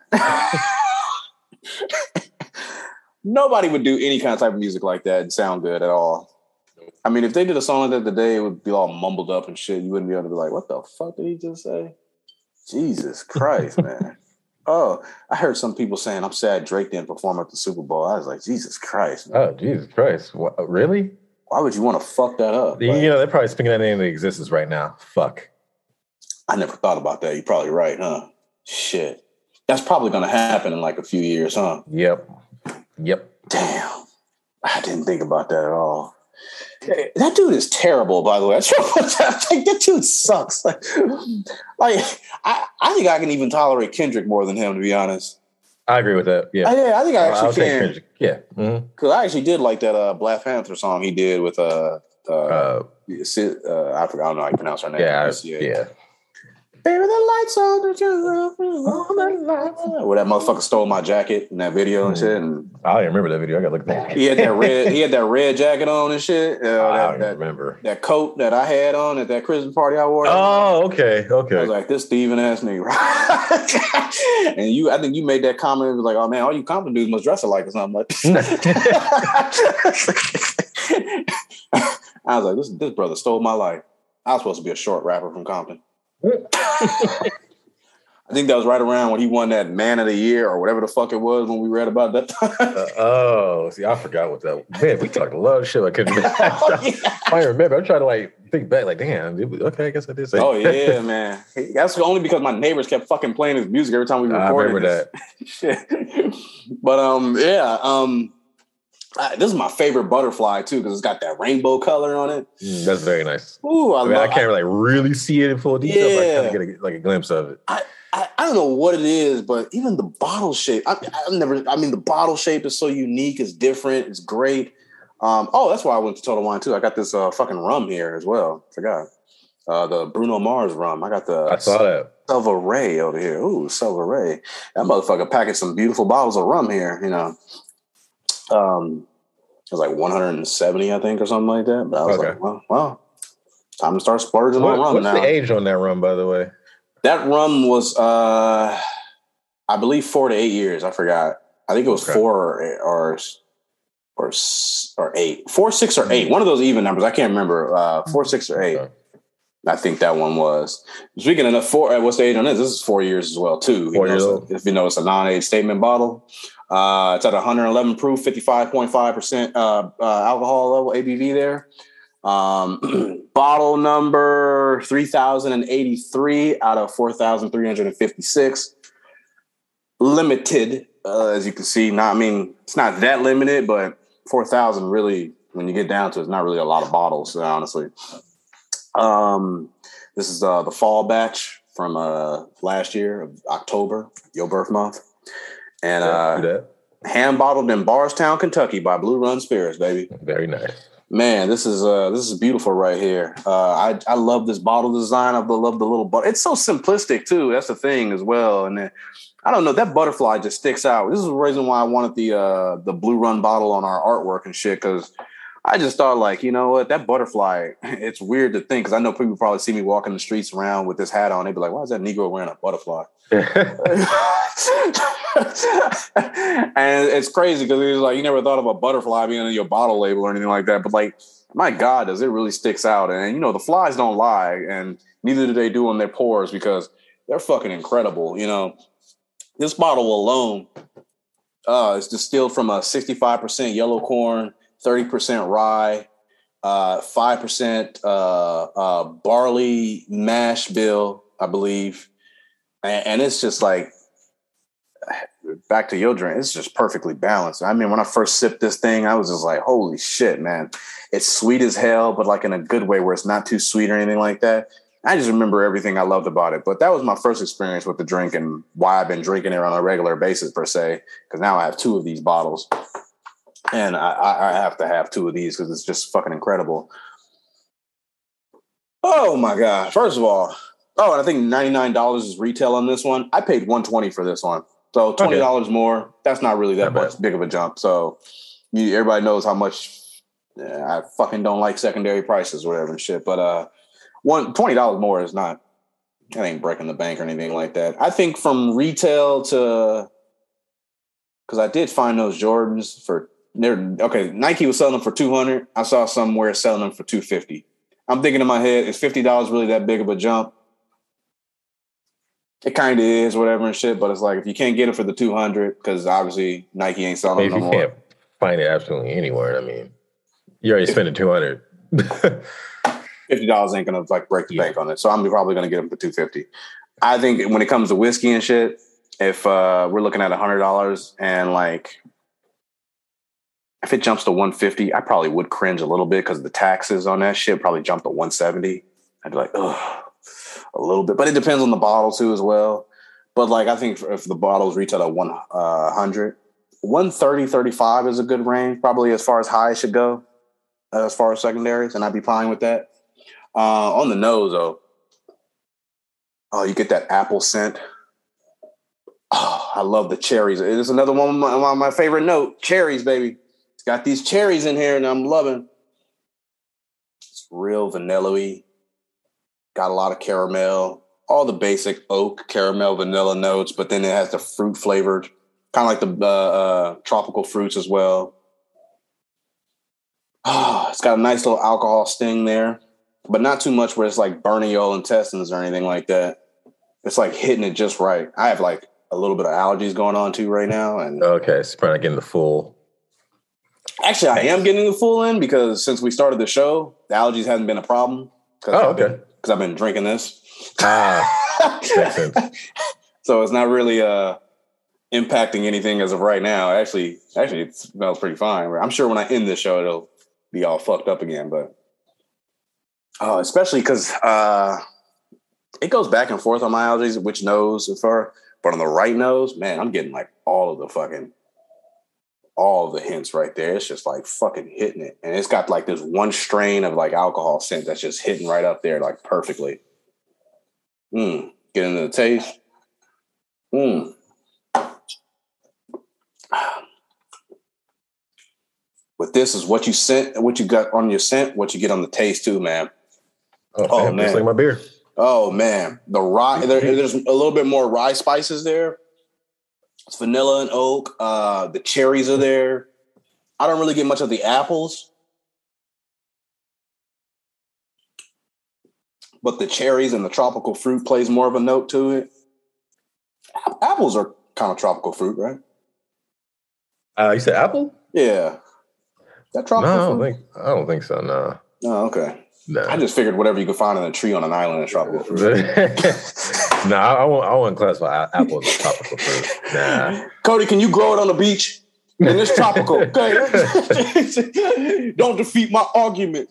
Nobody would do any kind of type of music like that and sound good at all. I mean, if they did a song like that today, it would be all mumbled up and shit. You wouldn't be able to be like, what the fuck did he just say? Jesus Christ, man. Oh, I heard some people saying, I'm sad Drake didn't perform at the Super Bowl. I was like, Jesus Christ, man. Oh, Jesus Christ. What, really? Why would you want to fuck that up? Like, they're probably speaking that into existence right now. Fuck. I never thought about that. You're probably right, huh? Shit. That's probably going to happen in like a few years, huh? Yep. Damn. I didn't think about that at all. That dude is terrible, by the way. That dude sucks. Like I think I can even tolerate Kendrick more than him, to be honest. I agree with that. Yeah, I think I actually can. Kendrick. Yeah, because I actually did like that Black Panther song he did with I forgot. I don't know how you pronounce her name. Yeah. Baby, the lights on where that motherfucker stole my jacket in that video and shit. And I don't even remember that video. I gotta look back. He had that red jacket on and shit. I don't remember that coat that I had on at that Christmas party I wore. Oh, okay. I was like, this Steven ass nigga. And I think you made that comment. It was like, oh man, all you Compton dudes must dress alike or something like. I was like, this brother stole my life. I was supposed to be a short rapper from Compton. I think that was right around when he won that Man of the Year or whatever the fuck it was when we read about that time. See, I forgot what that was. Man, we talked a lot of shit I couldn't remember. I remember. I'm trying to think back, damn, okay, I guess I did say. Oh, yeah, man. That's only because my neighbors kept fucking playing his music every time we recorded. I remember that. Shit. But, this is my favorite butterfly too because it's got that rainbow color on it. That's very nice. Ooh, I can't really see it in full detail, but I kind of get a glimpse of it. I don't know what it is, but even the bottle shape. The bottle shape is so unique. It's different. It's great. That's why I went to Total Wine too. I got this fucking rum here as well. Forgot the Bruno Mars rum. I saw that Silver Ray over here. Ooh, Silver Ray. That motherfucker packaged some beautiful bottles of rum here. It was like 170, I think, or something like that. But I was like, well, time to start splurging on rum now. What's the age on that rum, by the way? That rum was, I believe, 4 to 8 years. I forgot. I think it was 4 or 8. 4, 6, or 8. One of those even numbers. I can't remember. 4, 6, or 8. I think that one was. Speaking of what's the age on this? This is 4 years as well, too. 4 years old. If you know, it's a non-age statement bottle. It's at 111 proof, 55.5% alcohol level ABV there. Bottle number 3083 out of 4,356. Limited, as you can see. It's not that limited, but 4,000 really, when you get down to it, it's not really a lot of bottles, honestly. This is the fall batch from last year of October, your birth month, and hand bottled in Bardstown, Kentucky, by Blue Run Spirits, baby. Very nice, man. This is beautiful right here. I love this bottle design. I love the little bottle. It's so simplistic too. That's the thing as well. And then, I don't know, that butterfly just sticks out. This is the reason why I wanted the Blue Run bottle on our artwork and shit, because I just thought, like, you know what, that butterfly, it's weird to think, because I know people probably see me walking the streets around with this hat on. They'd be like, why is that Negro wearing a butterfly? And it's crazy because it's like, you never thought of a butterfly being on your bottle label or anything like that. But, like, my God, does it really sticks out. And, you know, the flies don't lie, and neither do they do on their pores, because they're fucking incredible. You know, this bottle alone is distilled from a 65% yellow corn, 30% rye, 5% barley mash bill, I believe. And it's just like, back to your drink, it's just perfectly balanced. I mean, when I first sipped this thing, I was just like, holy shit, man. It's sweet as hell, but like in a good way where it's not too sweet or anything like that. I just remember everything I loved about it. But that was my first experience with the drink and why I've been drinking it on a regular basis, per se, because now I have 2 of these bottles. And I have to have 2 of these because it's just fucking incredible. Oh, my God. First of all, and I think $99 is retail on this one. I paid $120 for this one. So $20 more. That's not really that much big of a jump. So everybody knows how much I fucking don't like secondary prices or whatever and shit. But $20 more is not, that ain't breaking the bank or anything like that. I think from retail to, because I did find those Jordans for, Nike was selling them for $200. I saw somewhere selling them for $250. I'm thinking in my head, is $50 really that big of a jump? It kind of is, whatever and shit. But it's like, if you can't get it for the $200, because obviously Nike ain't selling them no more. You can't find it absolutely anywhere. I mean, you already spent $200. $50 ain't gonna like break the bank on it. So I'm probably gonna get them for $250. I think when it comes to whiskey and shit, if we're looking at $100 and like, if it jumps to $150, I probably would cringe a little bit because the taxes on that shit probably jump to $170. I'd be like, ugh, a little bit. But it depends on the bottle too as well. But like, I think if the bottles retail at 100, 130, 35 is a good range, probably as far as high it should go, as far as secondaries, and I'd be fine with that. On the nose, though, you get that apple scent. Oh, I love the cherries. It is another one of my favorite note. Cherries, baby. It's got these cherries in here, and I'm loving. It's real vanilla-y. Got a lot of caramel. All the basic oak, caramel, vanilla notes, but then it has the fruit flavored, kind of like the tropical fruits as well. Oh, it's got a nice little alcohol sting there, but not too much where it's like burning your intestines or anything like that. It's like hitting it just right. I have like a little bit of allergies going on too right now. And okay, so probably not getting the full. Actually, I am getting the full in because since we started the show, the allergies hasn't been a problem. Because I've been drinking this. Makes sense. So it's not really impacting anything as of right now. Actually, it smells pretty fine. I'm sure when I end this show, it'll be all fucked up again. But especially because it goes back and forth on my allergies, which nose it's for. But on the right nose, man, I'm getting like all of the hints right there. It's just like fucking hitting it. And it's got like this one strain of like alcohol scent that's just hitting right up there like perfectly. Get into the taste. With this is what you got on your scent, what you get on the taste too, man. Oh man. Just like my beer. Oh man, the rye. There's a little bit more rye spices there. It's vanilla and oak. The cherries are there. I don't really get much of the apples, but the cherries and the tropical fruit plays more of a note to it. Apples are kind of tropical fruit, right? You said apple? Yeah. That tropical fruit? I don't think so. No. Oh, okay. Nah. I just figured whatever you could find in a tree on an island is tropical fruit. I wouldn't classify apple as tropical fruit. Nah. Cody, can you grow it on the beach? And it's tropical, okay? Don't defeat my argument.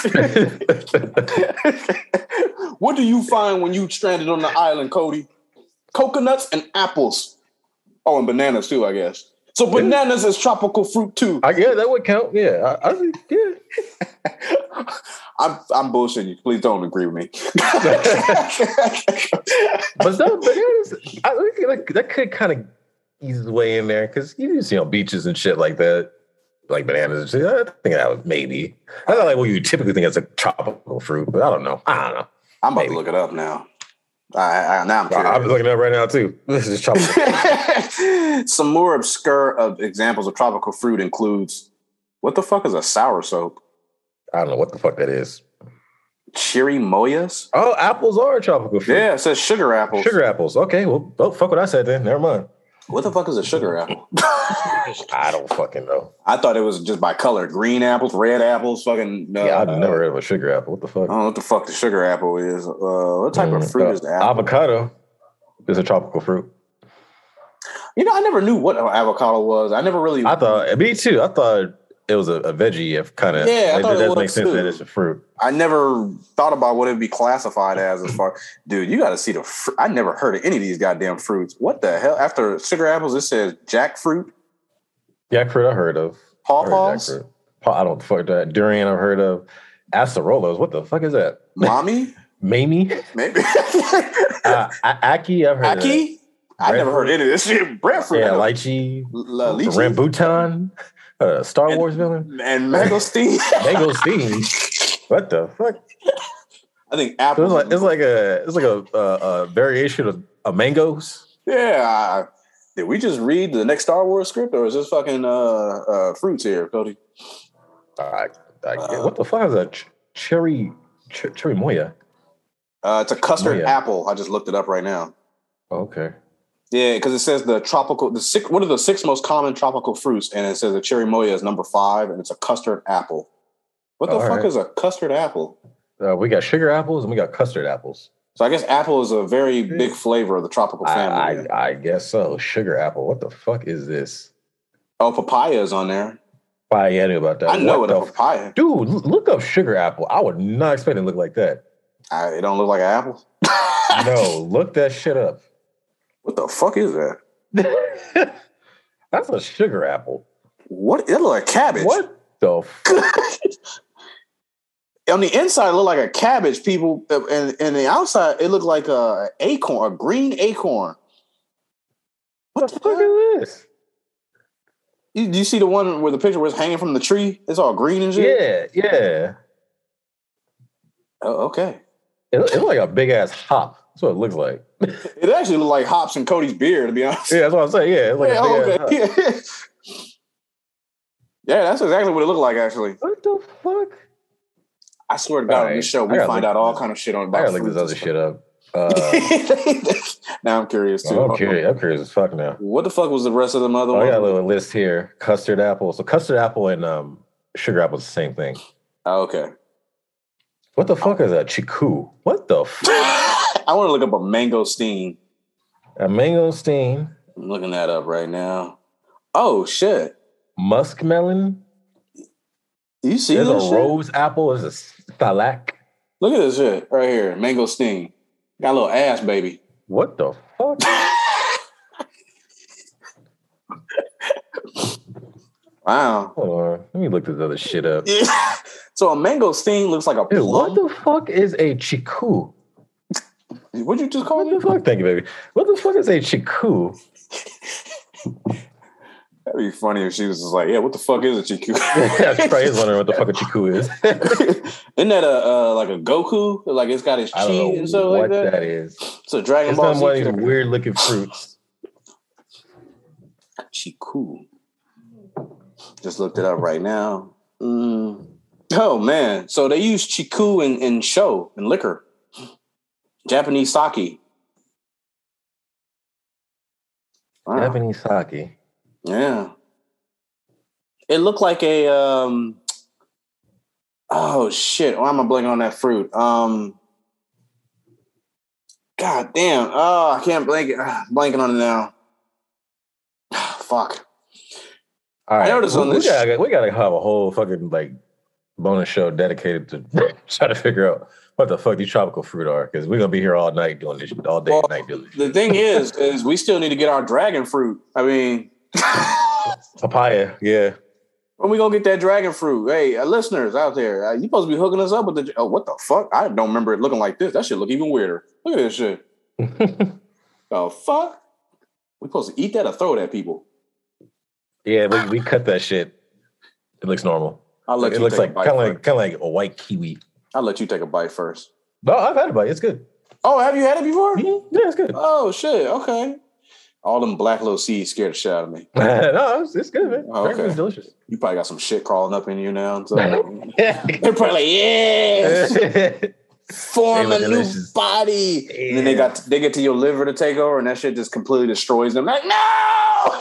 What do you find when you stranded on the island, Cody? Coconuts and apples. Oh, and bananas too, I guess. So bananas is tropical fruit too. Yeah, that would count. Yeah, I think, yeah. I'm bullshitting you. Please don't agree with me. But no, bananas, I think like that could kind of ease its way in there because you see on beaches and shit like that, like bananas and shit. I think that would maybe. That's not like what you typically think as a tropical fruit, but I don't know. I'm about to look it up now. Now I'm curious. I'm looking it up right now too. This is tropical. Some more obscure examples of tropical fruit includes, what the fuck is a sour soap? I don't know what the fuck that is. Chirimoyas? Oh, apples are a tropical fruit. Yeah, it says sugar apples. Sugar apples. Okay, well, fuck what I said then. Never mind. What the fuck is a sugar apple? I don't fucking know. I thought it was just by color. Green apples, red apples, fucking... yeah, I've never heard of a sugar apple. What the fuck? I don't know what the fuck the sugar apple is. What type of fruit is the apple? Avocado is a tropical fruit. You know, I never knew what avocado was. I never really... Me too. I thought it was a veggie, if kind of... Yeah, I thought that it makes sense that it's a fruit. I never thought about what it would be classified as far... Dude, you got to see the... I never heard of any of these goddamn fruits. What the hell? After sugar apples, it says jackfruit. Jackfruit I heard of. Pawpaws? I don't fuck that. Durian I've heard of. Acerolas. What the fuck is that? Mommy? Mamie? Maybe. Aki I've heard of. Aki? I never heard any of this shit. Breadfruit. Yeah, lychee. Lychee. Rambutan. Star Wars villain. And mangosteen. Mangosteen. What the fuck? I think apple. It's like a variation of mangoes. Yeah. Did we just read the next Star Wars script, or is this fucking fruits here, Cody? What the fuck is a cherry moya? It's a custard apple. I just looked it up right now. Okay. Yeah, because it says one of the 6 most common tropical fruits, and it says the cherry moya is number 5, and it's a custard apple. What the fuck is a custard apple? We got sugar apples and we got custard apples. So I guess apple is a very big flavor of the tropical family. I guess so. Sugar apple. What the fuck is this? Oh, papaya is on there. I knew about that. I know what a papaya. Dude, look up sugar apple. I would not expect it to look like that. It don't look like an apple? No, look that shit up. What the fuck is that? That's a sugar apple. What? It look like cabbage. What the fuck? On the inside, it looked like a cabbage, people, and the outside, it looked like a green acorn. What the fuck is this? Do you see the one where the picture was hanging from the tree? It's all green and shit? Yeah. Oh, okay. It looks like a big ass hop. That's what it looks like. It actually looked like hops in Cody's beard, to be honest. Yeah, that's what I'm saying. Yeah, it's like a big ass hop. Yeah, that's exactly what it looked like, actually. What the fuck? I swear to God, on this show, we find out all kind of shit on about I gotta look this other shit up. Now I'm curious, too. I'm curious as fuck now. What the fuck was the rest of the other one? I got a little list here. Custard apple. So custard apple and sugar apple is the same thing. Oh, okay. What the fuck is a chiku? What the fuck? I want to look up a mangosteen. A mangosteen. I'm looking that up right now. Oh, shit. Muskmelon. You see There's this a shit? rose apple. There's a phalac. Look at this shit right here. Mangosteen. Got a little ass, baby. What the fuck? Wow. Hold on. Let me look this other shit up. So a mangosteen looks like a plum. What the fuck is a chiku? What'd you just call What me? the fuck? Thank you, baby. What the fuck is a chiku? That'd be funny if she was just like, "Yeah, what the fuck is a Chiku?" Yeah, she probably is wondering what the fuck a Chiku is. Isn't that like a Goku? Like it's got his chi and stuff like that. What that is? So Dragon Ball Z. One of these weird looking fruits. Chiku. Just looked it up right now. Oh man! So they use Chiku in show and liquor, Japanese sake. Wow. Japanese sake. Yeah. It looked like a oh shit. Why am I blanking on that fruit? God damn. Oh, I can't blanking on it now. Fuck. All right. I noticed on this we gotta have a whole fucking like bonus show dedicated to try to figure out what the fuck these tropical fruit are, because we're gonna be here all night doing this shit, all day and night doing this shit. The thing is we still need to get our dragon fruit. I mean papaya, yeah. When we gonna get that dragon fruit? Hey, listeners out there, you supposed to be hooking us up with the. Oh, what the fuck? I don't remember it looking like this. That shit look even weirder. Look at this shit. Oh fuck! We supposed to eat that or throw it at people? Yeah, we cut that shit. It looks normal. It looks like kind of like a white kiwi. I'll let you take a bite first. No, I've had a bite. It's good. Oh, have you had it before? Mm-hmm. Yeah, it's good. Oh shit. Okay. All them black little seeds scared the shit out of me. No, it's good, man. Oh, okay. It's delicious. You probably got some shit crawling up in you now. So they're probably like, yeah, form a new body. Yeah. And then they get to your liver to take over, and that shit just completely destroys them. Like, no!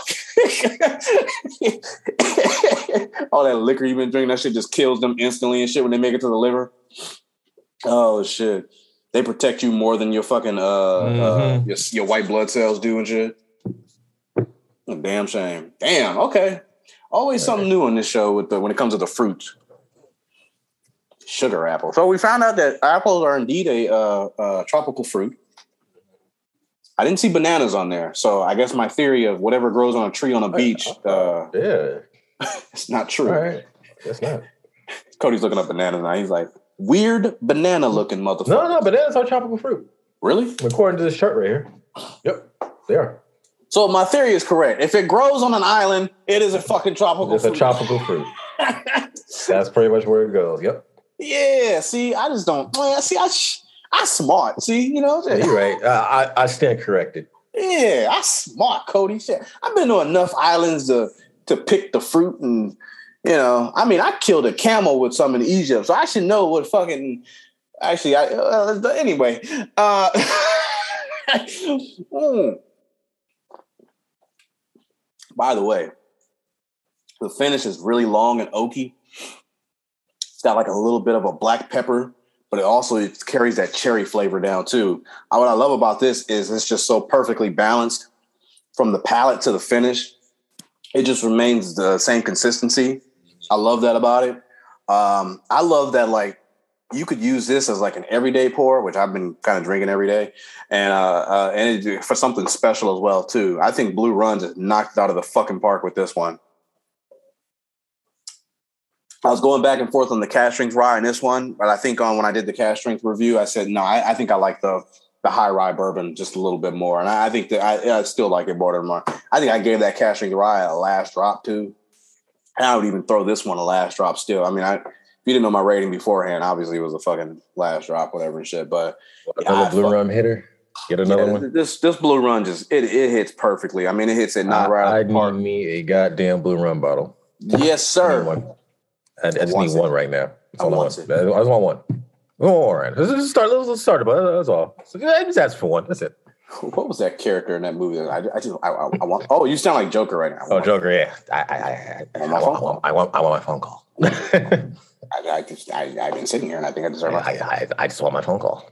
All that liquor you've been drinking, that shit just kills them instantly and shit when they make it to the liver. Oh shit. They protect you more than your fucking your white blood cells do and shit. A damn shame. Damn. Okay. Always something new on this show when it comes to the fruit. Sugar apple. So we found out that apples are indeed a tropical fruit. I didn't see bananas on there, so I guess my theory of whatever grows on a tree on a beach, it's not true. All right, that's not. Cody's looking up bananas now. He's like, weird banana looking motherfucker. No, bananas are tropical fruit. Really? According to this chart right here. Yep, they are. So my theory is correct. If it grows on an island, it is a fucking tropical fruit. It's a tropical fruit. That's pretty much where it goes. Yep. Yeah. See, I just don't. See, I smart. See, you know. Yeah, you're right. I stand corrected. Yeah, I smart, Cody. Shit. I've been to enough islands to pick the fruit, and you know, I mean, I killed a camel with some in Egypt, so I should know what fucking. Actually, anyway. By the way, the finish is really long and oaky. It's got like a little bit of a black pepper, but it carries that cherry flavor down too. What I love about this is it's just so perfectly balanced from the palate to the finish. It just remains the same consistency. I love that about it. I love that like you could use this as like an everyday pour, which I've been kind of drinking every day, and for something special as well too. I think Blue Run just knocked it out of the fucking park with this one. I was going back and forth on the cask strength rye and this one, but I think when I did the cask strength review, I said no. I think I like the high rye bourbon just a little bit more, and I think that I still like it more than more. I think I gave that cask strength rye a last drop too, and I would even throw this one a last drop still. I mean, if you didn't know my rating beforehand, obviously it was a fucking last drop, whatever and shit. But another Blue Run hitter. Get another one. This Blue Run just it hits perfectly. I mean, it hits it not right. I need me a goddamn Blue Run bottle. Yes, sir. I just need one right now. I just want one. All right, let's start. Let's start about it. That's all. So just ask for one. That's it. What was that character in that movie? I want. Oh, you sound like Joker right now. Oh, Joker. Yeah. I want my phone call. I've been sitting here and I think I deserve I just want my phone call.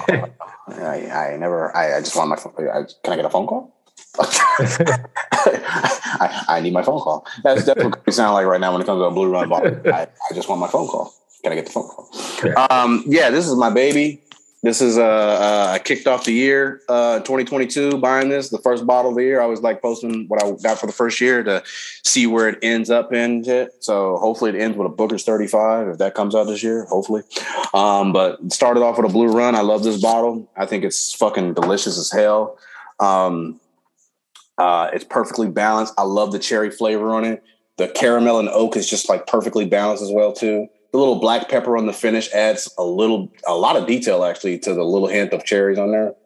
I just want my phone. Can I get a phone call? I need my phone call. That's what you sound like right now when it comes to a Blue Run bottle. I just want my phone call. Can I get the phone call? Yeah, this is my baby. This is I kicked off the year 2022 buying this, the first bottle of the year. I was like posting what I got for the first year to see where it ends up in it. So hopefully it ends with a Booker's 35 if that comes out this year, hopefully. But it started off with a Blue Run. I love this bottle. I think it's fucking delicious as hell. It's perfectly balanced. I love the cherry flavor on it. The caramel and oak is just like perfectly balanced as well too. The little black pepper on the finish adds a lot of detail actually to the little hint of cherries on there.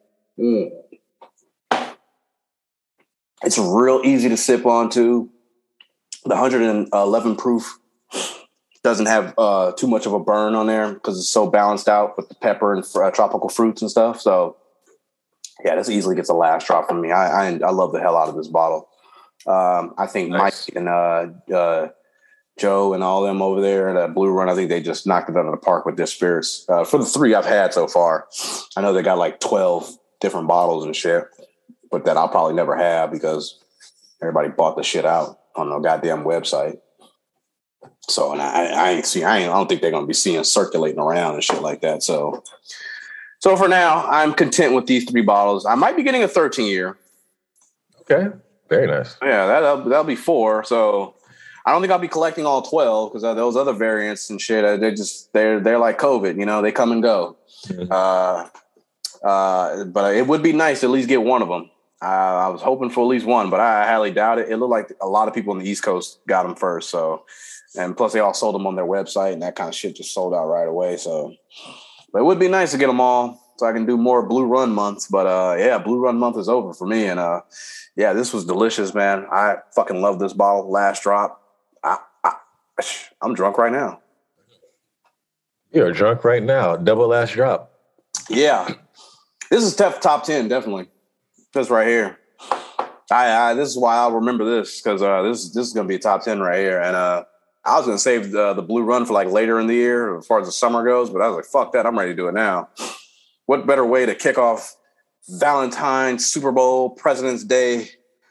It's real easy to sip on too. The 111 proof doesn't have too much of a burn on there because it's so balanced out with the pepper and tropical fruits and stuff. So yeah, this easily gets a last drop from me. I love the hell out of this bottle. I think nice. Mike and Joe and all them over there at that Blue Run, I think they just knocked it out of the park with their spirits. For the 3 I've had so far, I know they got like 12 different bottles and shit, but that I'll probably never have because everybody bought the shit out on the goddamn website. So, and I don't think they're going to be seeing circulating around and shit like that. So for now, I'm content with these 3 bottles. I might be getting a 13 year. Okay. Very nice. Yeah, that'll be 4. So I don't think I'll be collecting all 12 because those other variants and shit, they're like COVID, you know, they come and go. Mm-hmm. But it would be nice to at least get one of them. I was hoping for at least one, but I highly doubt it. It looked like a lot of people on the East Coast got them first. So, and plus they all sold them on their website and that kind of shit just sold out right away. So, but it would be nice to get them all so I can do more Blue Run months. But yeah, Blue Run month is over for me. And yeah, this was delicious, man. I fucking love this bottle. Last drop. I'm drunk right now. You're drunk right now. Double last drop. Yeah. This is top 10, definitely. This right here. This is why I'll remember this because this is going to be a top 10 right here. And I was going to save the Blue Run for like later in the year as far as the summer goes, but I was like, fuck that. I'm ready to do it now. What better way to kick off Valentine's, Super Bowl, President's Day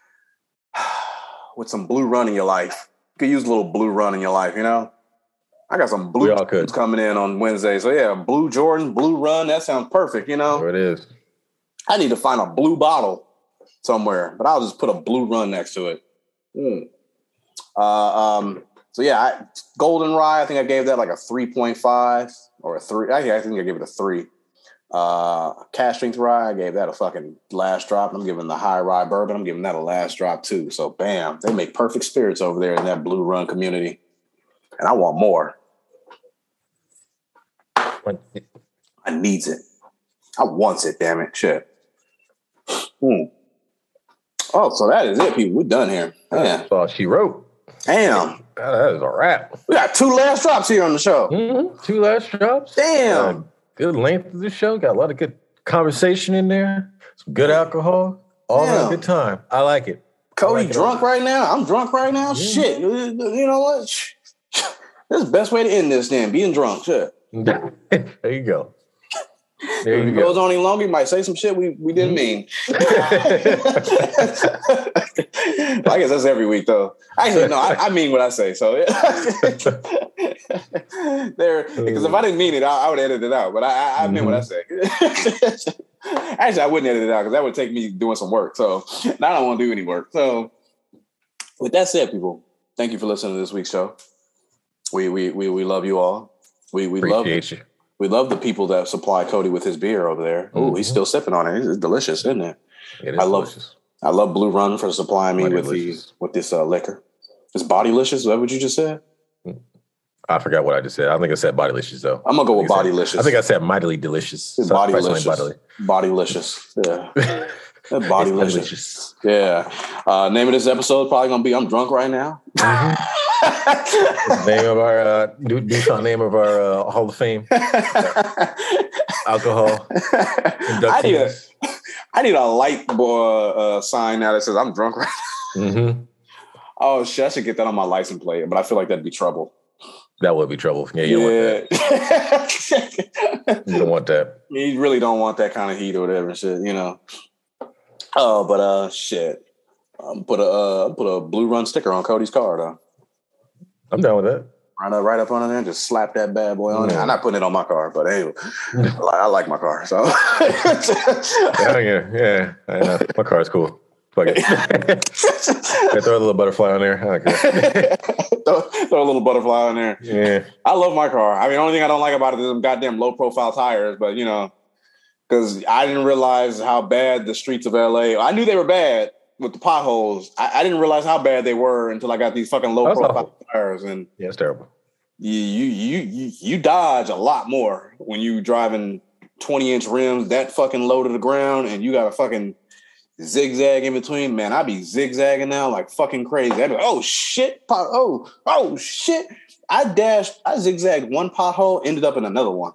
with some Blue Run in your life? You could use a little Blue Run in your life, you know? I got some Blue Jordans coming in on Wednesday. So yeah, Blue Jordan, Blue Run. That sounds perfect, you know? There it is. I need to find a blue bottle somewhere, but I'll just put a Blue Run next to it. So yeah, Golden Rye, I think I gave that like a 3.5 or a 3. Actually, I think I gave it a 3. Cask Strength Rye, I gave that a fucking last drop. I'm giving the High Rye Bourbon, I'm giving that a last drop too. So bam, they make perfect spirits over there in that Blue Run community. And I want more. I needs it. I wants it, damn it. Shit. Oh, so that is it, people. We're done here. That's all she wrote. Damn. That is a wrap. We got 2 last drops here on the show. 2 last drops. Damn. Good length of the show. Got a lot of good conversation in there. Some good alcohol. All in a good time. I like it. Cody drunk right now. I'm drunk right now. Yeah. Shit. You know what? That's the best way to end this then. Being drunk. Shit. There you go. There if it goes on any longer, you might say some shit we didn't mean. I guess that's every week, though. Actually, no, I mean what I say. So, because if I didn't mean it, I would edit it out. But I meant what I say. Actually, I wouldn't edit it out because that would take me doing some work. So now I don't want to do any work. So, with that said, people, thank you for listening to this week's show. We love you all. We appreciate you. We love the people that supply Cody with his beer over there. Oh, he's still sipping on it. It's delicious, isn't it? It is delicious. I love Blue Run for supplying me with this liquor. It's Bodylicious. Is that what you just said? I forgot what I just said. I think I said Bodylicious though. I'm gonna go with Bodylicious. I think I said mightily delicious. Bodylicious. Yeah. Bodylicious. Yeah. Name of this episode is probably gonna be "I'm Drunk Right Now." Name of our name of our Hall of Fame alcohol. I need a light sign now that says "I'm drunk right now." Mm-hmm. Oh shit! I should get that on my license plate, but I feel like that'd be trouble. That would be trouble. Yeah, you don't want that. You don't want that. You really don't want that kind of heat or whatever shit, you know. Oh, but shit. Put a Blue Run sticker on Cody's car though. I'm down with that. Right up on there and just slap that bad boy on there. I'm not putting it on my car, but anyway, I like my car. So yeah. My car's cool. Fuck it. Throw a little butterfly on there. I like that. throw a little butterfly on there. Yeah. I love my car. I mean, the only thing I don't like about it is them goddamn low profile tires, but you know, because I didn't realize how bad the streets of LA. I knew they were bad, with the potholes, I didn't realize how bad they were until I got these fucking low profile tires, and yeah, it's terrible. You dodge a lot more when you driving 20-inch rims that fucking low to the ground, and you got a fucking zigzag in between. Man, I be zigzagging now like fucking crazy. I be like, oh shit, oh shit. I zigzagged one pothole, ended up in another one.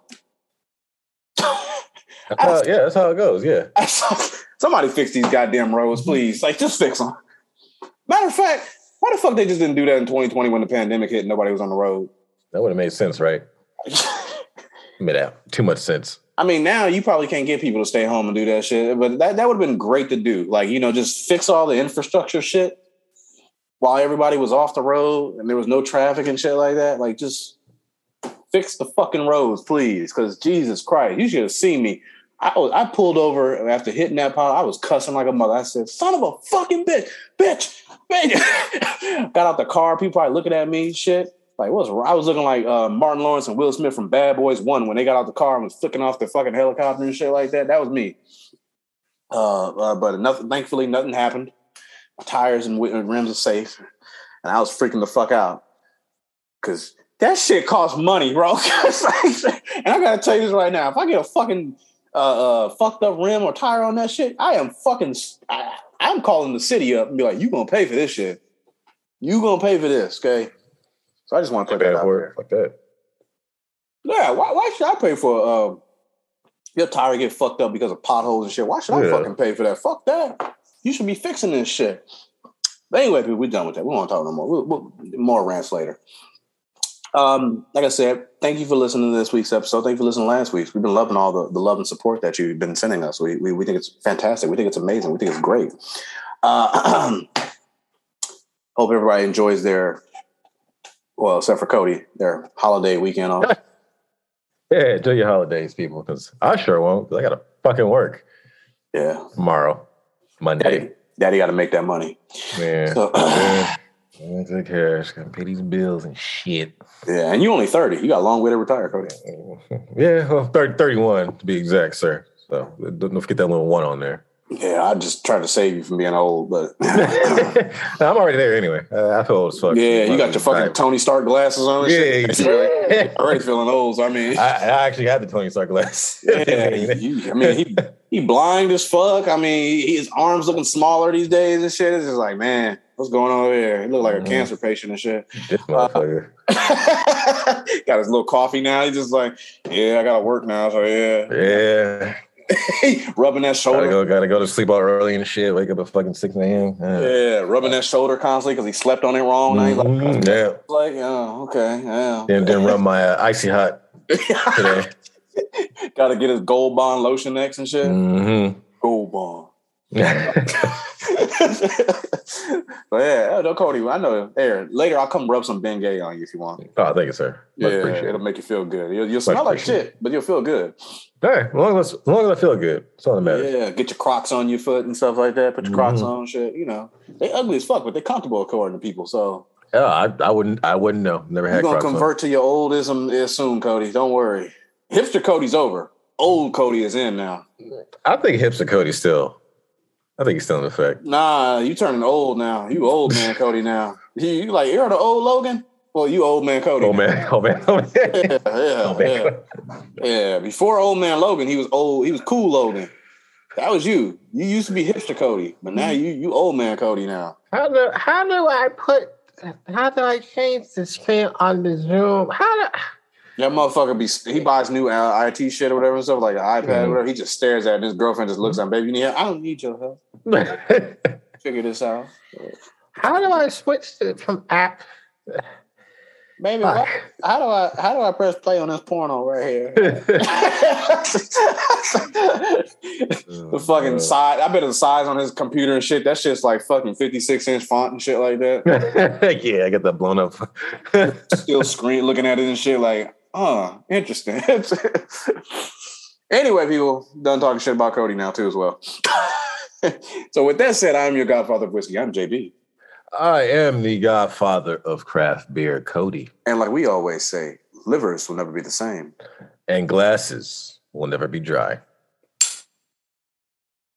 That's how it goes. Yeah. Somebody fix these goddamn roads, please. Like, just fix them. Matter of fact, why the fuck they just didn't do that in 2020 when the pandemic hit and nobody was on the road? That would have made sense, right? Made out too much sense. I mean, now you probably can't get people to stay home and do that shit, but that would have been great to do. Like, just fix all the infrastructure shit while everybody was off the road and there was no traffic and shit like that. Like, just fix the fucking roads, please. Because Jesus Christ, you should have seen me. I pulled over after hitting that pile. I was cussing like a mother. I said, son of a fucking bitch. Got out the car. People probably looking at me, shit. Like, I was looking like Martin Lawrence and Will Smith from Bad Boys 1 when they got out the car and was flicking off the fucking helicopter and shit like that. That was me. But thankfully, nothing happened. My tires and rims are safe. And I was freaking the fuck out. Because that shit costs money, bro. And I got to tell you this right now. If I get a fucking fucked up rim or tire on that shit, I'm calling the city up and be like, you going to pay for this shit. You going to pay for this, okay? So I just want to put that out there. Like that. Yeah, why should I pay for your tire get fucked up because of potholes and shit? Why should I fucking pay for that? Fuck that. You should be fixing this shit. But anyway, people, we're done with that. We won't talk no more. We'll more rants later. Like I said, thank you for listening to this week's episode. Thank you for listening to last week's. We've been loving all the love and support that you've been sending us. We think it's fantastic. We think it's amazing. We think it's great. Hope everybody enjoys well, except for Cody, their holiday weekend off. Yeah, enjoy your holidays, people, because I sure won't, because I got to fucking work. Yeah. Tomorrow, Monday. Daddy got to make that money. Yeah. So, take care. Just got to pay these bills and shit. Yeah, and you only 30. You got a long way to retire, Cody. Yeah, well, 31 to be exact, sir. So don't forget that little one on there. Yeah, I just tried to save you from being old, but I'm already there anyway. I feel old as fuck. Yeah, you got your fucking Tony Stark glasses on. And shit. Yeah, already feeling old. So I mean, I actually had the Tony Stark glasses. Yeah, he blind as fuck. I mean, his arms looking smaller these days and shit. It's just like, man, what's going on over there? He look like a cancer patient and shit. This motherfucker got his little coffee now. He's just like, yeah, I gotta work now. So yeah. Rubbing that shoulder. Gotta go to sleep all early and shit. Wake up at fucking 6 a.m. Yeah, rubbing that shoulder constantly because he slept on it wrong. Okay, yeah. Then rub my icy hot today. Gotta get his Gold Bond lotion next and shit. Mm-hmm. Gold Bond. But yeah, no, Cody, I know. Later, I'll come rub some Bengay on you if you want. Oh, thank you, sir. Yeah, it'll make you feel good. You'll smell like shit, but you'll feel good. All right, as long as I feel good, that's all that matters. Yeah, get your Crocs on your foot and stuff like that. Put your Crocs on, shit. They ugly as fuck, but they're comfortable according to people. So yeah, I wouldn't know. Never had. You're gonna convert to your oldism soon, Cody. Don't worry. Hipster Cody's over. Old Cody is in now. I think hipster Cody's still. I think he's still in effect. Nah, you turning old now. You old man Cody now. You like you're the old Logan. Well, you old man Cody. Old man. Yeah. Before old man Logan, he was old. He was cool Logan. That was you. You used to be hipster Cody, but now you old man Cody now. How do I change the screen on the Zoom? That motherfucker he buys new IT shit or whatever and stuff, like an iPad or whatever. He just stares at it and his girlfriend just looks at him, baby, you need help? I don't need your help. Figure this out. How do I switch from app? Baby, how do I press play on this porno right here? The fucking size. I bet the size on his computer and shit. That shit's like fucking 56-inch font and shit like that. Yeah, I got that blown up. Still screen looking at it and shit like, interesting. Anyway, people, done talking shit about Cody now too as well. So with that said, I'm your godfather of whiskey. I'm JB. I am the godfather of craft beer, Cody. And like we always say, livers will never be the same. And glasses will never be dry.